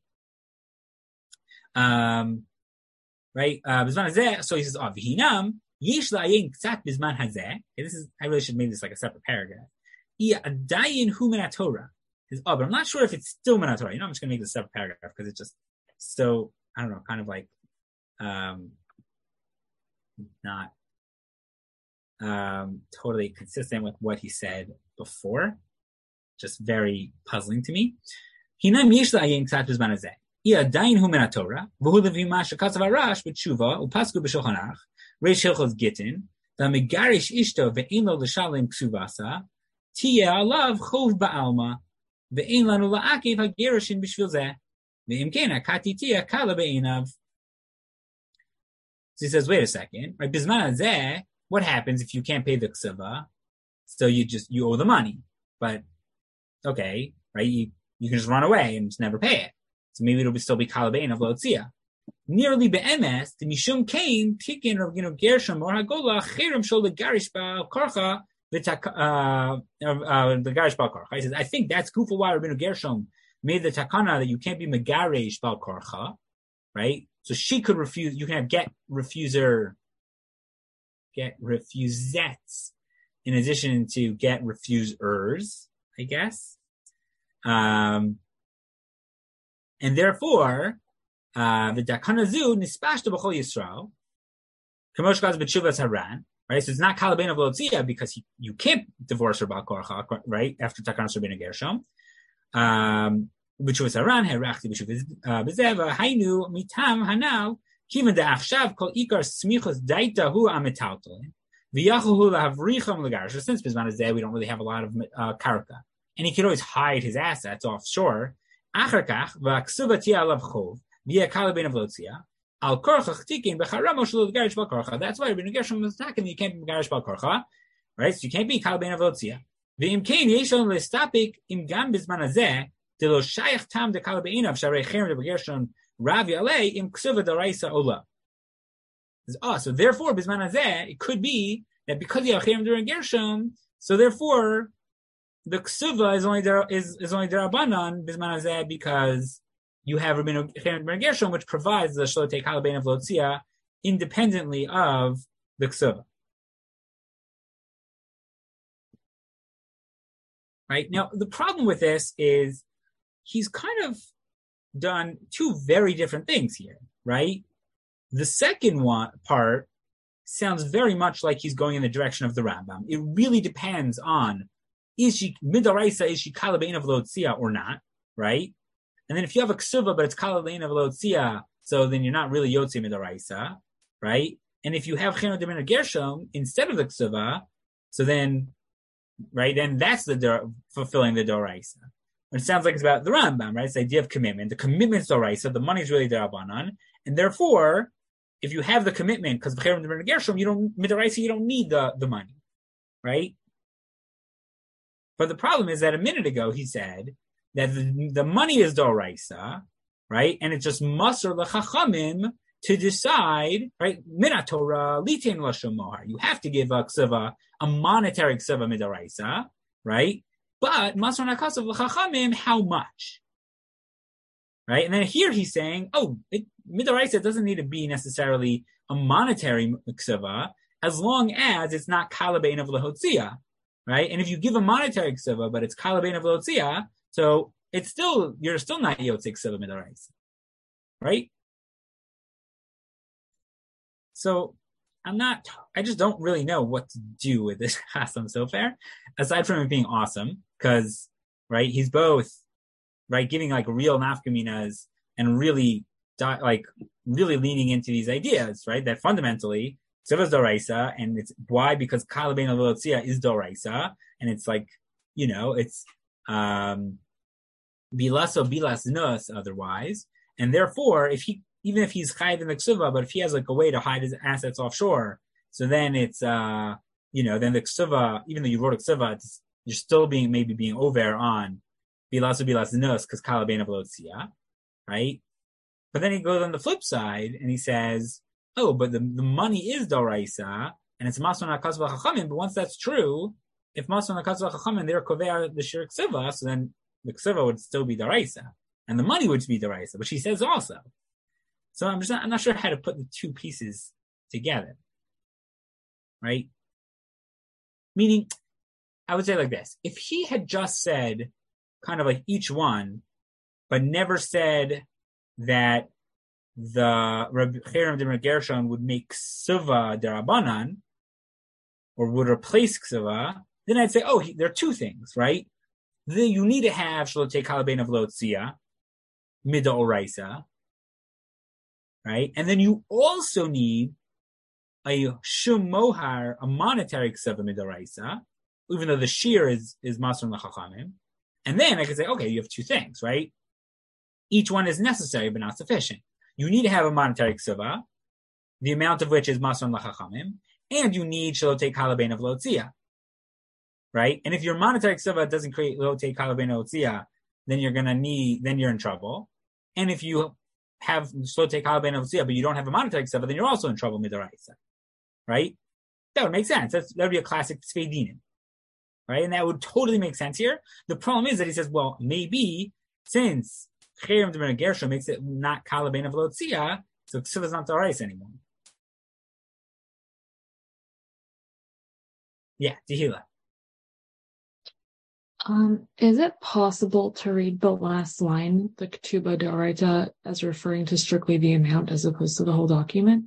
Right? So he says, v'hinam yesh la'ayin k'tzat bizman hazeh. I really should make this like a separate paragraph. Adayin hu min Torah. But I'm not sure if it's still min Torah. I'm just going to make this a separate paragraph because it's just so, I don't know, kind of like not totally consistent with what he said before. Just very puzzling to me. Hinam yesh la'ayin k'tzat bizman hazeh. Adayin hu min Torah. V'hu levi ma shekatzav Arash b'tshuva u'pasku b'shulchan aruch reish hilchos gittin v'megarish ishto ve'ein lo l'shalem ksuvasa tiyeh alav chov ba'alma ve'ein lanu la'akev ha'gerushin b'shvil zeh ve'im ken ha'kati tiyeh kala be'einav. So he says, wait a second, right? Bizman hazeh, what happens if you can't pay the ksuva? So you owe the money, but okay, right? You you can just run away and just never pay it. So maybe it'll still be kalabein of lotzia. Nearly be'emes, the mishum kain tikin of gershom or hagola cherem shol the garish ba korcha the garish ba korcha. He says, I think that's goof why Rabbeinu Gershom made the takana that you can't be megarish ba korcha, right? So she could refuse. You can have get refusettes, in addition to get refusers, I guess. And therefore, the takana zu nispashta b'chol Yisrael, kamosh gaz b'tshuvas haran, right? So it's not kalabein of lotzia because you can't divorce her bal korcha, right? After takana Rabbeinu Gershom. B'tshuvas haran herachti b'tshuvas b'zeva hainu mitam hanal kiven de'achshav kol ikar smichos daita hu ametaltolin v'yachu lahavricham l'garish. Since Bisman is there, we don't really have a lot of karka, and he could always hide his assets offshore. Achar kach v'aksuva tia alav chov v'ya kalabein of lotzia al korcha chtikin b'charamo shelo l'garish bal korcha. That's why Rabbeinu Gershom was attacking. You can't be l'garish bal korcha, right? So you can't be kalabein of lotzia. V'im kein yeshon l'stapik im gam Bisman hazeh delo shayach tam de kalabein of sharei cherem de Gershom ravi alei im ksuva daraisa ola. So therefore, Bisman hazeh, it could be that because you have cherem during Gershom, so therefore the ksuva is only derabanan Bisman hazeh because you have Rabbeinu Gershom, which provides the shlote kalabein of lotzia independently of the ksuva. Right now, the problem with this is he's kind of done two very different things here, right? The second part sounds very much like he's going in the direction of the Rambam. It really depends on is she midaraisa, is she kalabein of lotzia or not, right? And then if you have a ksuva but it's kalabein of lotzia, so then you're not really yotzi midaraisa, right? And if you have cherem de Gershom instead of the ksuva, so then, right, then that's the fulfilling the doraisa. It sounds like it's about the Rambam, right? It's the idea of commitment. The commitment's doraisa, the money's really derabanan, and therefore, if you have the commitment, because cherem de Gershom, you don't need the money, right? But the problem is that a minute ago he said that the money is doraisa, right? And it's just masr lechachamim to decide, right? Minat Torah litin lashon mohar. You have to give a ksuva, a monetary ksuva midoraisa, right? But masr nakasav lechachamim, how much? Right? And then here he's saying, midoraisa doesn't need to be necessarily a monetary ksuva as long as it's not kalabein of lehotzia. Right? And if you give a monetary ksuva, but it's kalabein of lotzia, so you're still not yotze ksuva midoraisa. Right? So I just don't really know what to do with this Chasam Sofer, aside from it being awesome, because, right, he's both, right, giving like real nafkaminas and really leaning into these ideas, right, that fundamentally Ksuva is doraisa, and it's why? Because kalabein of lotzia is doraisa, and it's like, it's bilas or bilas nus otherwise, and therefore, even if he's chayiv in the ksuva, but if he has like a way to hide his assets offshore, so then it's then the ksuva, even though you wrote a ksuva, you're still being over on bilas or bilas nus because kalabein of lotzia, right? But then he goes on the flip side and he says, but the money is doraisa, and it's masron hakaz v'chachamim. But once that's true, if masron hakaz v'chachamim, they're kovei the shir ksuva, so then the ksuva would still be doraisa, and the money would be doraisa. But she says also. So I'm not sure how to put the two pieces together, right? Meaning, I would say like this: if he had just said kind of like each one, but never said that the cherem de Gershom would make ksuva derabanan, or would replace ksuva, then I'd say, there are two things, right? You need to have shalote kalabein of lotzia, mida oraisa, right? And then you also need a shum mohar, a monetary ksuva mida oraisa, even though the shear is masron l'chachamim. And then I could say, you have two things, right? Each one is necessary but not sufficient. You need to have a monetary ksuva, the amount of which is masron l'chachamim, and you need shalote kalabein of lotzia, right? And if your monetary ksuva doesn't create shalote kalabein of lotzia, then you're in trouble. And if you have Shlotei Kala Be'einav L'Tzia, but you don't have a monetary kseva, then you're also in trouble midaraisa, right? That would make sense. That would be a classic tzvei dinim, right? And that would totally make sense here. The problem is that he says, well, maybe since Cherem D'Ben Gershom makes it not Kala Be'einav L'Tzia, so kseva is not daraisa anymore. Yeah, Tehillah. Is it possible to read the last line, the Ketubah D'Oraita, as referring to strictly the amount as opposed to the whole document?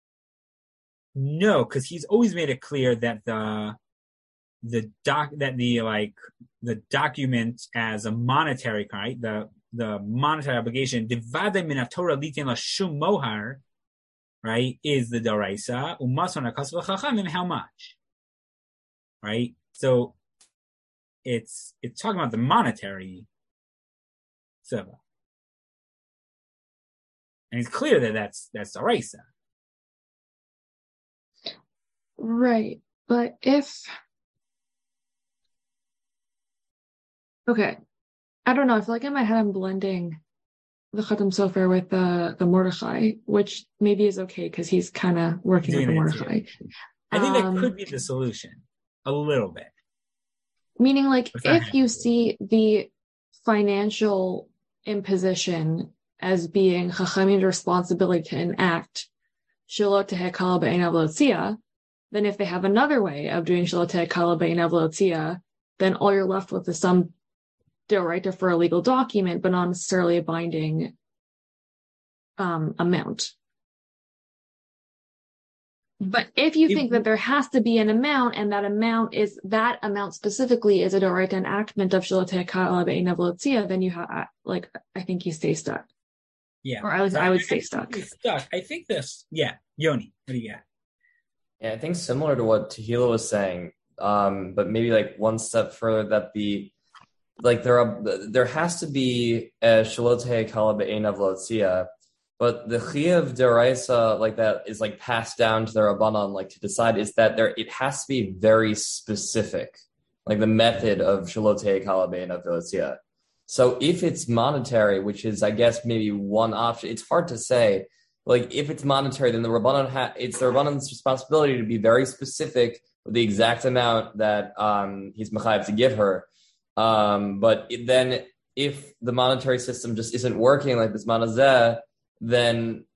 No, because he's always made it clear that the document as a monetary, right? The monetary obligation, divade min haTorah litin lashum mohar, right, is the D'Oraisa. Umason hakasv l'chachamim, how much? Right? So it's talking about the monetary kseva. And it's clear that that's D'Oraisa. Right. But okay. I don't know. I feel like in my head I'm blending the Chatam Sofer with the Mordechai, which maybe is okay because he's kind of working with the Mordechai. I think that could be the solution. A little bit. Meaning, like, if you see the financial imposition as being Chachamim's responsibility to enact Shelo Teheh Kala Be'einav L'Tzia, then if they have another way of doing Shelo Teheh Kala Be'einav L'Tzia, then all you're left with is some D'Oraita for a legal document, but not necessarily a binding amount. But if you think that there has to be an amount, and that amount specifically is a D'Oraita enactment of Shelo Teheh Kala Be'einav L'Tzia, then you have, I think you stay stuck. Yeah. Or I would stay stuck. I think this, Yoni, what do you got? Yeah, I think similar to what Tehillah was saying, but maybe like one step further, that there has to be a Shelo Teheh Kala Be'einav L'Tzia, but the Chiyuv D'Oraisa, like, that is like passed down to the Rabbanan, like, to decide, is that it has to be very specific, like the method of Shelo Teheh Kala Be'einav L'Tzia. So if it's monetary, which is, I guess, maybe one option, it's hard to say. Like, if it's monetary, then it's the Rabbanan's responsibility to be very specific with the exact amount that he's mechayev to give her. But then if the monetary system just isn't working like this manazeh, then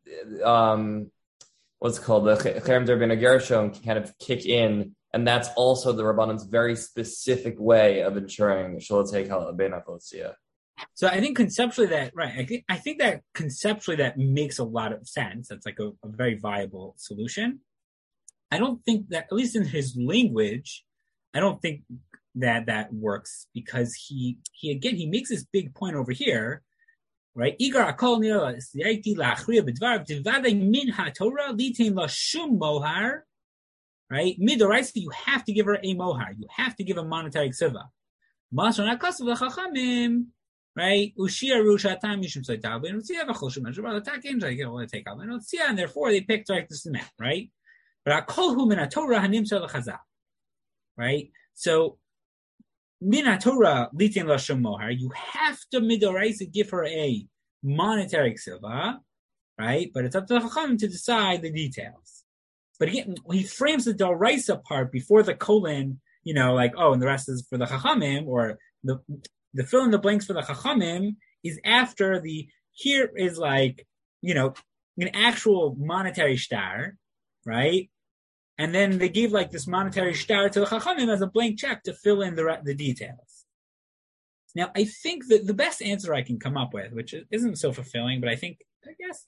what's it called, the Cherem D'Ben Gershom can kind of kick in, and that's also the Rabbanan's very specific way of ensuring Shelo Teheh Kala Be'einav L'Tzia. So I think conceptually that, right, I think that conceptually that makes a lot of sense. That's like a very viable solution. I don't think that, at least in his language, I don't think that works, because he makes this big point over here, right? Igar akol nira l'siyati la'achriya b'dvar divadei min haTorah litin lashum mohar, right? Midoraisa, you have to give her a mohar. You have to give a monetary kseva. Masron hakasav l'chachamim, right? Ushiaru shatam mishum tzeital be'nutzia v'chol shemen shabbat l'takin shayikol l'teikal be'nutzia, and therefore they picked like this amount, right? But akol hu min haTorah hanimtzah l'chazal, right? So min haTorah litin lashum mohar, you have to midoraisa give her a monetary kseva, right? But it's up to the chachamim to decide the details. But again, he frames the D'Oraisa part before the colon, like, and the rest is for the chachamim, or the fill in the blanks for the chachamim is after here is like, an actual monetary shtar, right? And then they gave like this monetary shtar to the chachamim as a blank check to fill in the details. Now, I think that the best answer I can come up with, which isn't so fulfilling, but I guess,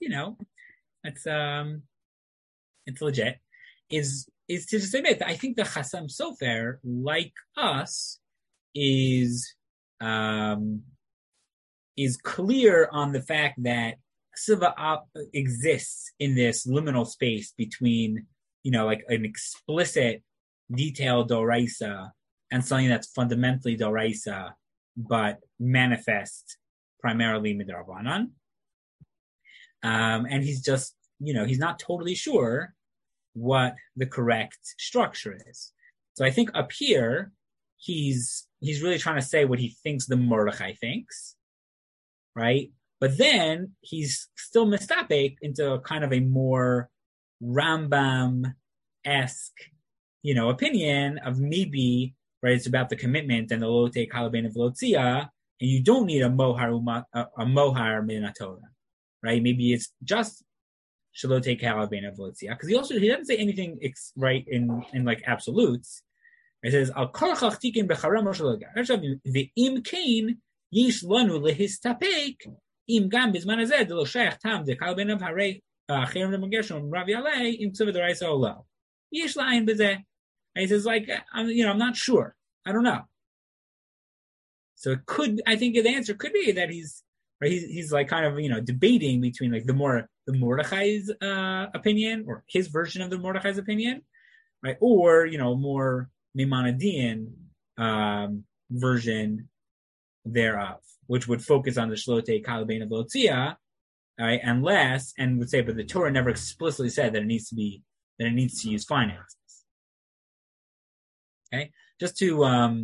it's legit, is to just admit that I think the Chatam Sofer, like us, is clear on the fact that kseva exists in this liminal space between, like an explicit detailed D'Oraisa and something that's fundamentally D'Oraisa, but manifest primarily midrabanan. And he's just, he's not totally sure what the correct structure is. So I think up here, he's really trying to say what he thinks the Mordechai thinks, right? But then he's still mistapek into kind of a more Rambam-esque, opinion of maybe, right? It's about the commitment and the lote kalabein of lotzia, and you don't need a mohar min Torah, right? Maybe it's just shalote kalabein of lotzia, because he doesn't say anything right in like absolutes. It says al korchach tikin becharam shaloga. The im kain yish lanu lehistapek im gam bizman hazeh lo sheikh tam de kalabein of harei chayim leMagershon Ravi Alei im ksiva d'oraisa olo yish la'ayin bezeh. He says, I'm not sure. I don't know. So I think the answer could be that he's like kind of, debating between like the Mordechai's opinion or his version of the Mordechai's opinion, right? Or, more Maimonidean version thereof, which would focus on the Shlote Kalabein of Lotzia, right? And would say, but the Torah never explicitly said that it needs to use finances. Okay, just to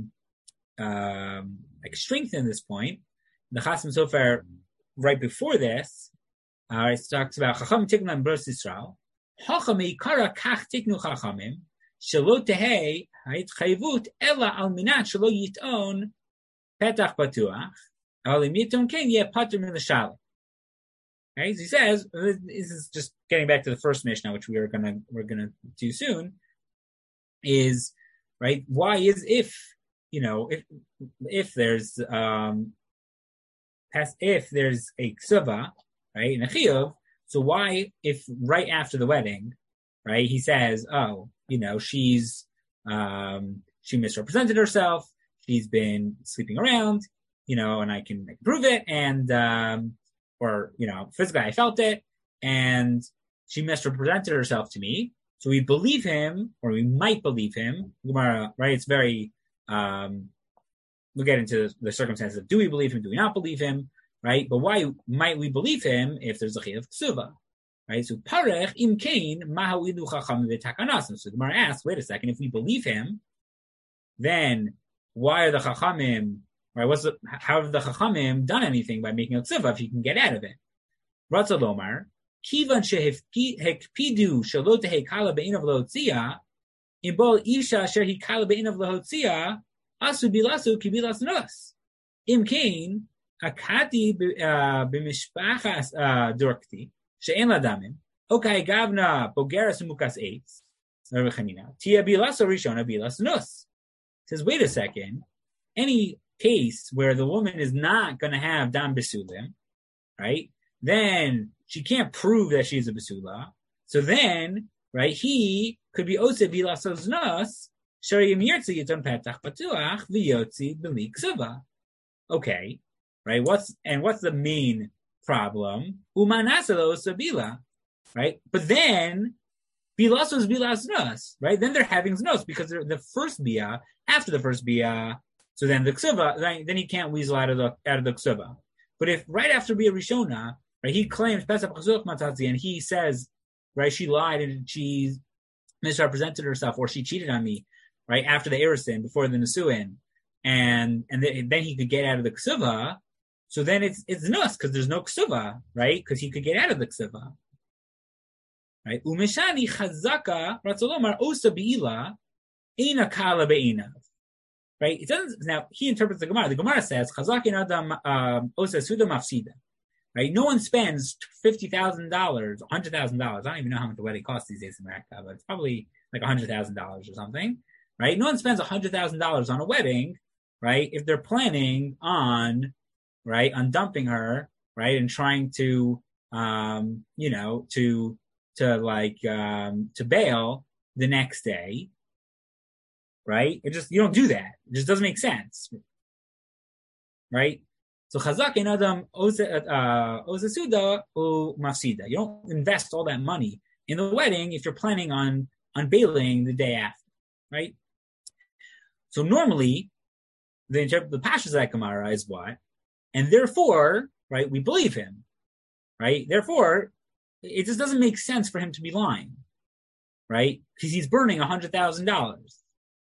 strengthen this point, the Chasam Sofer right before this, it talks about Chacham Tiknam Bros Yisrael. Chacham Ikara Kach Tiknu Chachamim Shelo Tehei Hait Chayvut Ela Al Minat Shelo Yiton Petach Batuach Al Im Yiton Ken Yeh Patur Min L'Shali. Okay, so he says, this is just getting back to the first Mishnah, which we're gonna do soon, is right. Why is if there's a ksuva, right, in a chiyuv, so why if right after the wedding, right, he says, she's she misrepresented herself, she's been sleeping around, and I can prove it, and physically I felt it, and she misrepresented herself to me. So we believe him, or we might believe him. Right? It's very, we'll get into the circumstances of do we believe him, do we not believe him, right? But why might we believe him if there's a chiyuv ksuva, right? So parech im kain mahawidu chachamim v'takanasim. So the Gemara asks, wait a second, if we believe him, then why are the chachamim, right? How have the chachamim done anything by making a ksuva if you can get out of it? Ratzah lomar. Kivan shehekpidu shelo tehei kala be'inav lotzia, imbol isha asher hi kala be'inav lotzia, asu bilasu ki bilas nos. Im kain akati b'mishpachas dorkti she'en ladamim, okay gavna bogeras mukas eitz, tia bilaso rishona bilas nos. Says, wait a second, any case where the woman is not going to have dam besulim, right? Then she can't prove that she's a basula. So then, right, he could be ose bilasos nos, shariyim yirtzi yiton petach patuach v'yotzi b'li ksuva. Okay, right? What's the main problem? Umanasalo sabila, right? But then bilasos bilas nos, right? Then they're having nos because they're the first bia. After the first bia, so then the ksuva, then he can't weasel out of the ksuva. But if right after bia rishona, right, he claims Pesach Chazuk Matatzi, and he says, right, she lied and she misrepresented herself, or she cheated on me, right, after the Erusin, before the Nesuin, and then he could get out of the ksuva. So then it's nus because there's no ksuva, right? Because he could get out of the ksuva, right? Umeshani chazaka ratzolomar osa beila ina kala beinav, right? It doesn't. Now he interprets the Gemara. The Gemara says chazakin adam osa suda mafsida. Right? No one spends $50,000, $100,000. I don't even know how much the wedding costs these days in America, but it's probably like $100,000 or something. Right? No one spends $100,000 on a wedding, right? If they're planning on dumping her, right, and trying to, to bail the next day, right? You don't do that. It just doesn't make sense, right? So chazak in adam ozesuda u mafsida. You don't invest all that money in the wedding if you're planning on bailing the day after, right? So normally, the pashas of that Gemara is what, and therefore, right, we believe him, right? Therefore, it just doesn't make sense for him to be lying, right? Because he's burning $100,000.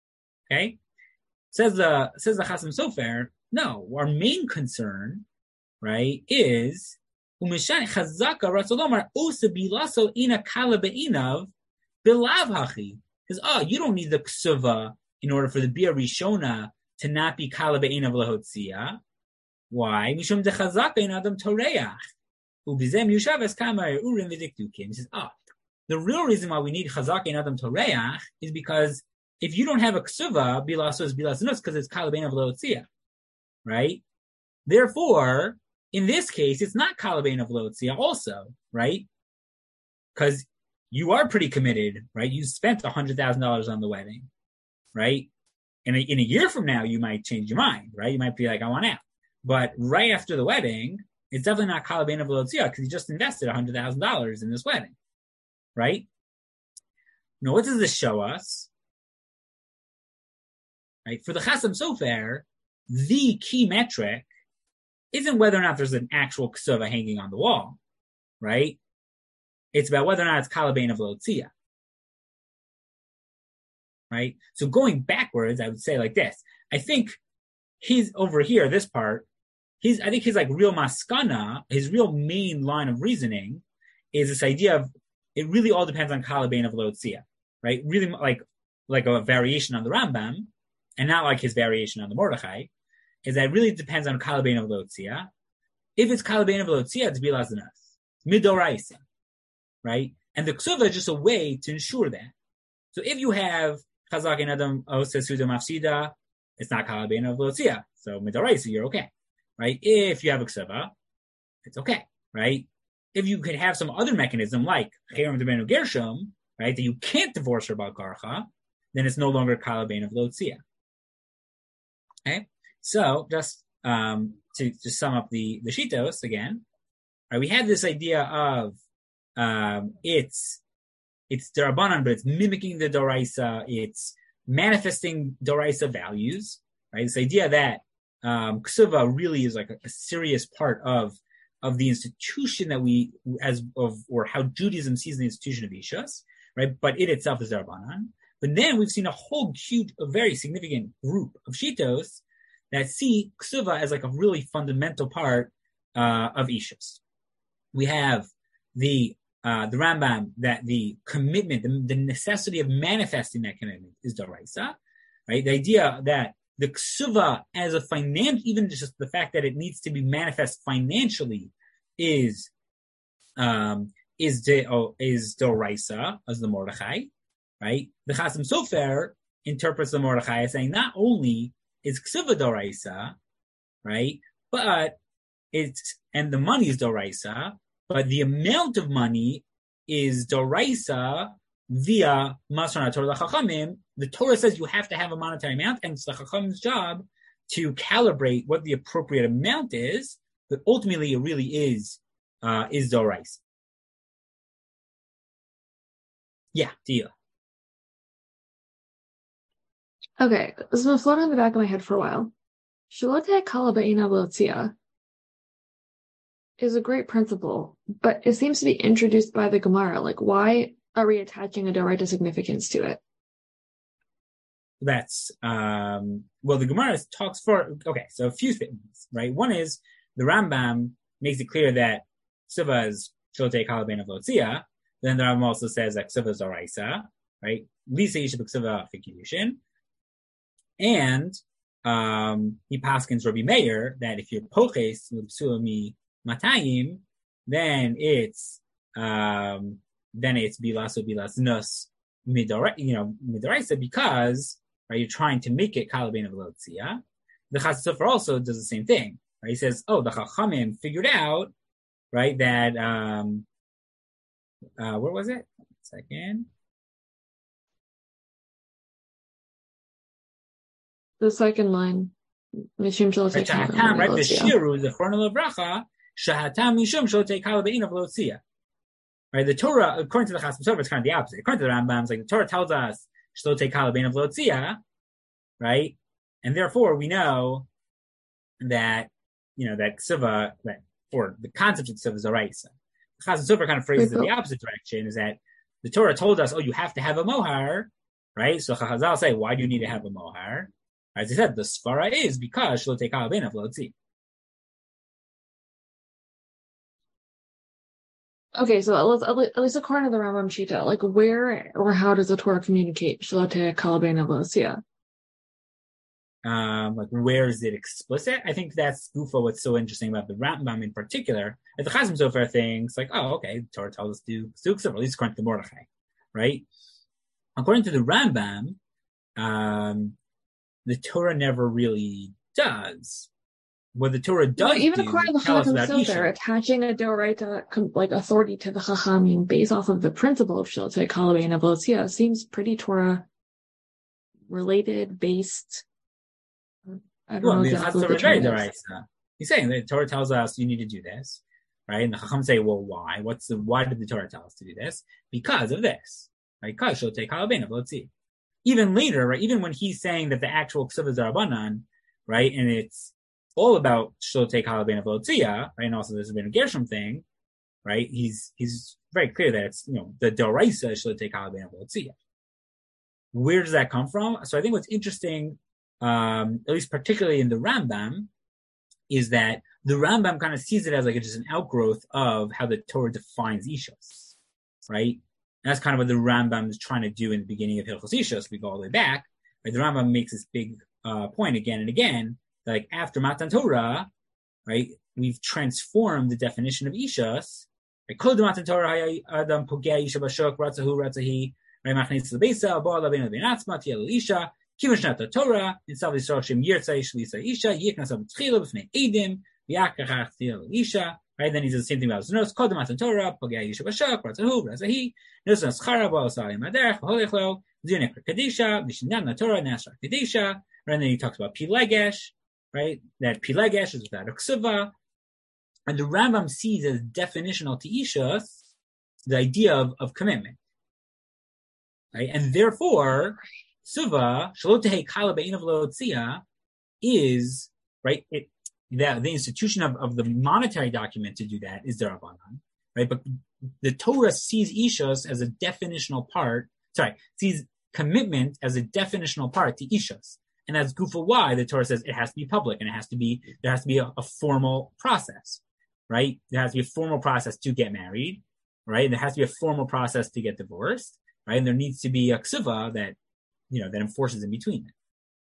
Okay, says the Chasam Sofer. No, our main concern right, is umishani chazaka ratzolomar osa bilaso ina kala beinav bilav hachi. Because you don't need the ksuva in order for the bia rishona to not be kala beinav lehotzia. Why? Mishum dechazaka in adam toreach ubizem yushavas kamar urim v'dikdukim. He says, the real reason why we need chazaka in adam toreach is because if you don't have a ksuva, bilaso is bilasinus because it's kala beinav lehotzia, right? Therefore, in this case, it's not kala beinav lehotzia also, right? Because you are pretty committed, right? You spent $100,000 on the wedding, right? And in a year from now, you might change your mind, right? You might be like, I want out. But right after the wedding, it's definitely not kala beinav lehotzia because you just invested $100,000 in this wedding, right? Now, what does this show us? Right? For the Chasam Sofer, the key metric isn't whether or not there's an actual ksuva hanging on the wall, right? It's about whether or not it's kala beinav lehotzia, right? So going backwards, I would say like this. I think he's over here, this part, I think his like real maskana, his real main line of reasoning is this idea of it really all depends on kala beinav lehotzia, right? Really like a variation on the Rambam, and not like his variation on the Mordechai, is that it really depends on kala beinav lehotzia. If it's kala beinav lehotzia, it's bilas zanas, midoraisa, right? And the ksuva is just a way to ensure that. So if you have chazak in adam osa suda mafsida, it's not kala beinav lehotzia, so midoraisa, you're okay, right? If you have a ksuva, it's okay, right? If you could have some other mechanism like cherem debenu gershom, right, that you can't divorce her about karcha, then it's no longer kala beinav lehotzia. Okay, so just to sum up the shitos again, right, we had this idea of it's derabanan, but it's mimicking the doraisa, it's manifesting doraisa values, right? This idea that ksuva really is like a serious part of the institution that or how Judaism sees the institution of Ishus, right? But it itself is derabanan. But then we've seen a very significant group of shitos that see ksuva as like a really fundamental part of Ishus. We have the Rambam that the commitment, the necessity of manifesting that commitment is doraisa, right? The idea that the ksuva as a even just the fact that it needs to be manifest financially is doraisa as the Mordechai, right? The Chasam Sofer interprets the Mordechai as saying not only is ksuva doraisa, right, but and the money is doraisa, but the amount of money is doraisa via Masran Torah Chachamim. The Torah says you have to have a monetary amount, and it's the Chachamim's job to calibrate what the appropriate amount is, but ultimately it really is doraisa. Yeah, deal. Okay, this has been floating in the back of my head for a while. Shalote kala beinav lehotzia is a great principle, but it seems to be introduced by the Gemara. Like, why are we attaching a doraita significance to it? That's the Gemara talks so a few things, right? One is the Rambam makes it clear that ksuva is shalote kala beinav lehotzia. Then the Rambam also says that ksuva is doraisa, right? Lisa yisha b'ksuva for kiddushin. And he paskins Rabbi Meir that if you're poches l'psula mi matayim, then it's bilas nus midoraisa because, right, you're trying to make it kala beinav lehotzia. The Chasam Sofer also does the same thing, right? He says, the Chachamim figured out, right, that where was it? 1 second. The second line, Mishum shalote kala beinav right? The lehotzia. shiru, the chrono bracha, shahatam mishum shalote kala beinav lehotzia. Right, the Torah, according to the Chasam Sofer, it's kind of the opposite. According to the Rambam, it's like the Torah tells us shalote kala beinav lehotzia, right? And therefore, we know that that ksuva, or the concept of ksuva is doraisa. The Chasam Sofer kind of phrases it the opposite direction: is that the Torah told us, you have to have a mohar, right? So Chazal say, why do you need to have a mohar? As I said, the svara is because shalote kala beinav lehotzia. Okay, so at least according to the Rambam Shita, like where or how does the Torah communicate Shalate Kalabena Velosia? Like where is it explicit? I think that's Gufa. What's so interesting about the Rambam in particular. Like the Chazim Sofer thinks like, oh, okay, the Torah tells us to do Ksuvah, at least according to the Mordechai, right? According to the Rambam, the Torah never really does. What the Torah does even according to the tell us Chazim about Sofer, Isha. attaching a Doraita like authority to the Chachamim based off of the principle of Shalate Kalabena Velosia seems pretty Torah related, based. I don't know exactly what the term is. He's saying the Torah tells us you need to do this, right? And the Chacham say, well, why? Why did the Torah tell us to do this? Because of this, right? Because she'll take halabena. Let's see. Even later, right? Even when he's saying that the actual Ksuvah Zarabanan, right? And it's all about she'll take halabena v'lotzia, right? And also there's been a Gershom thing, right? He's very clear that it's, the Doraisa she'll take halabena v'lotzia. Where does that come from? So I think what's interesting, at least particularly in the Rambam, is that the Rambam kind of sees it as like just an outgrowth of how the Torah defines Ishas, right? And that's kind of what the Rambam is trying to do in the beginning of Hilchos Ishas. We go all the way back, right? The Rambam makes this big point again and again, that like after Matan Torah, right, we've transformed the definition of Ishas. Right? Kol Matan Torah Adam Pogea Isha Bashok Ratzahu Ratzahi right Machnis Lebesa Abal Labin Benatzma Tiel Isha. Kivashnat Torah, in Sav Yisrael Shem Yirtzai Shlisa Isha, Yiknas Ab Tchila B'fnei Edim, V'yakachach Tiel Isha. Right, then he says the same thing about Znos. Kol Matan Torah, Pogea Isha Bashak, Ratzahu, Ratzahi, Nusnas Chara, Ba'al Salim Aderech, V'holechlo, Zinek Kadisha, Vishindan Torah, Nasra Kadisha. Right, and then he talks about Pilegesh, right? That Pilegesh is without a Ksuvah. And the Rambam sees as definitional to Ishas the idea of commitment, right? And therefore, Suva, Shalotehei Kala Be'inav Lotzia, is, right, the institution of the monetary document to do that is Darabanan, right? But the Torah sees Ishas as a definitional part, sees commitment as a definitional part to Ishas. And that's Gufa why the Torah says it has to be public and there has to be a formal process, right? There has to be a formal process to get married, right? There has to be a formal process to get divorced, right? And there needs to be a Ksuvah that enforces in between it.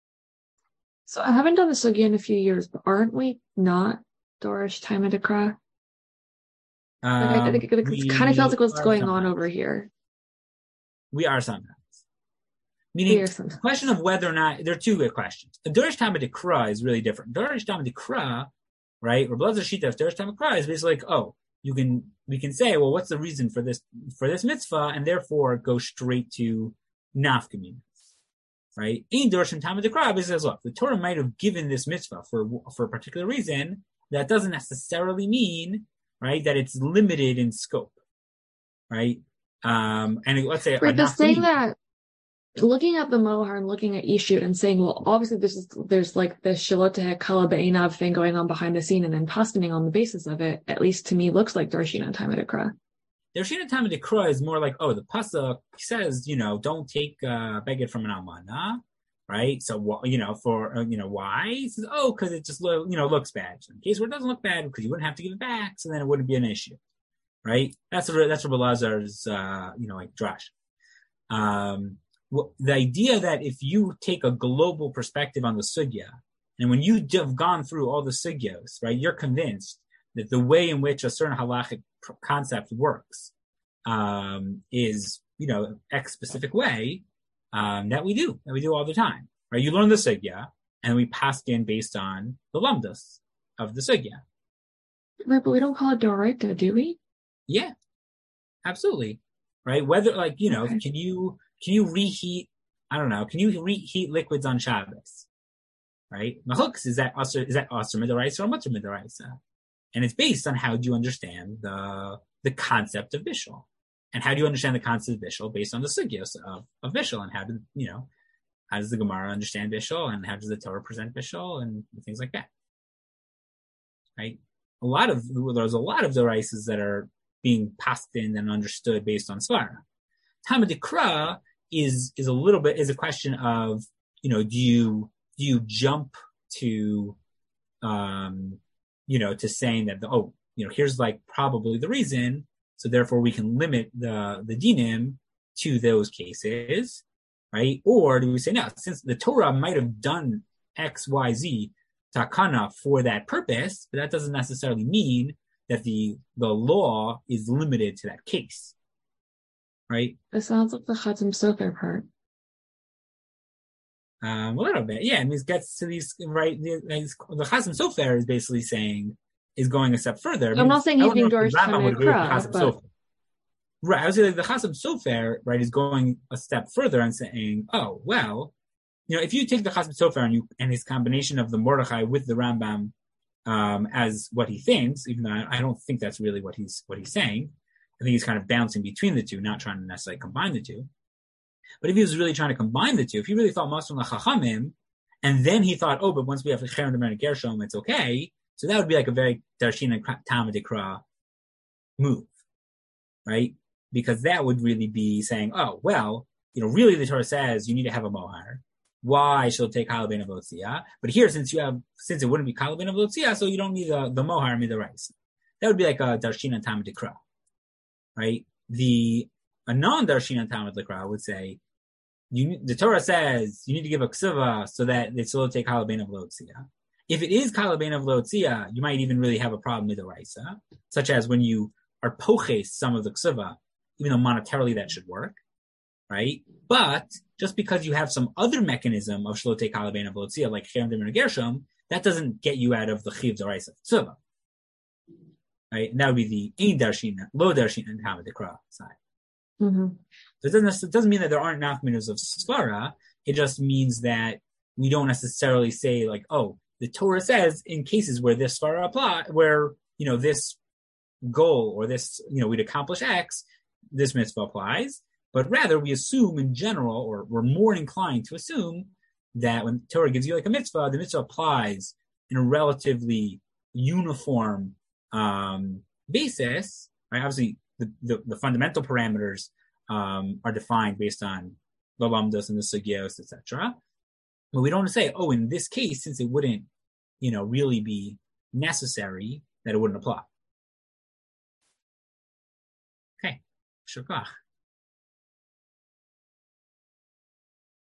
So I haven't done this again in a few years, but aren't we not Dorish time of Dekra? I think it kind of feels like what's going on over here. We are sometimes. Meaning, the question of whether or not, there are two good questions. A Dorish time of Dekra is really different. Dorish time of Dekra, right, or Blazer Shita of Dorish time of Dekra is basically like, we can say, well, what's the reason for this mitzvah, and therefore go straight to nafkamina. Right? In Dorshim Tamid Dekra, it says, look, the Torah might have given this mitzvah for a particular reason. That doesn't necessarily mean, right, that it's limited in scope, right? And let's say, right, the saying that looking at the Mohar and looking at Ishut and saying, well, obviously there's like this Shaloteh Kala Be'inav thing going on behind the scene, and then paskining on the basis of it, at least to me, looks like Dorshim Tamid Dekra. The Roshina Tam of Dekra is more like, the pasuk says, don't take beged from an almana, right? So, why? He says, because it just looks bad. So in case where it doesn't look bad, because you wouldn't have to give it back, so then it wouldn't be an issue, right? That's Rabbi Lazar's, like drash. The idea that if you take a global perspective on the sugya, and when you have gone through all the sugyos, right, you're convinced that the way in which a certain halachic concept works is, X specific way that we do all the time, right? You learn the sugya, and we pass in based on the lamdas of the sugya. Right, but we don't call it doraita, do we? Yeah, absolutely, right? Whether okay. Can you reheat? I don't know. Can you reheat liquids on Shabbos? Right? Mahooks, is that asr midaraisa or mutter midaraisa? And it's based on how do you understand the concept of bishul, and how do you understand the concept of bishul based on the sugyos of bishul, and how does the Gemara understand bishul, and how does the Torah present bishul, and things like that. Right? There's a lot of doraisas that are being passed in and understood based on svara. Talmud Dekra is a question of do you jump to to saying that here's like probably the reason. so therefore we can limit the dinim to those cases, right? Or do we say, no, since the Torah might have done X, Y, Z, takana for that purpose, but that doesn't necessarily mean that the law is limited to that case, right? It sounds like the Chatzim Sofer part. A little bit, yeah. I mean, it gets to these, right? The Chatzim Sofer is basically saying, is going a step further. I'm not saying he's being Dorish Tamei, but right, I was saying the Chatzim Sofer, right, is going a step further and saying, oh, well, if you take the Chatzim Sofer and his combination of the Mordechai with the Rambam as what he thinks, even though I don't think that's really what he's saying. I think he's kind of bouncing between the two, not trying to necessarily combine the two. But if he was really trying to combine the two, if he really thought Masron LaChachamim, and then he thought, oh, but once we have Cherem Demer and Gershom, it's okay. So that would be like a very Darshin and Talmud Ikra move, right? Because that would really be saying, oh, well, really the Torah says you need to have a mohar. Why she'll take Halabin of Lotzia? But here, since it wouldn't be Halabin of Lotzia, so you don't need the mohar, need the rice. That would be like a Darshin and Talmud Ikra, right? A non-Darshin and Talmud Ikra would say, the Torah says you need to give a ksiva so that they still take Halabin of Lotzia. If it is Halabin of Lotzia, you might even really have a problem with the raisa, such as when you are poches some of the ksiva, even though monetarily that should work, right? But just because you have some other mechanism of shlote kalabein of lotzia, like cherem demer gershom, that doesn't get you out of the chiv d'oraisa tzuvah, right? And that would be the ein darshin, lo darshin, and Talmud Ikra side. Mm-hmm. So it doesn't mean that there aren't nafminos of svara. It just means that we don't necessarily say like, oh, the Torah says in cases where this svara apply, where this goal or this we'd accomplish X, this mitzvah applies. But rather, we assume in general, or we're more inclined to assume that when Torah gives you like a mitzvah, the mitzvah applies in a relatively uniform basis. Right? Obviously, the fundamental parameters are defined based on Babamdos and the Sugyos, etc. But we don't say, oh, in this case, since it wouldn't, really be necessary, that it wouldn't apply. Okay, shukach.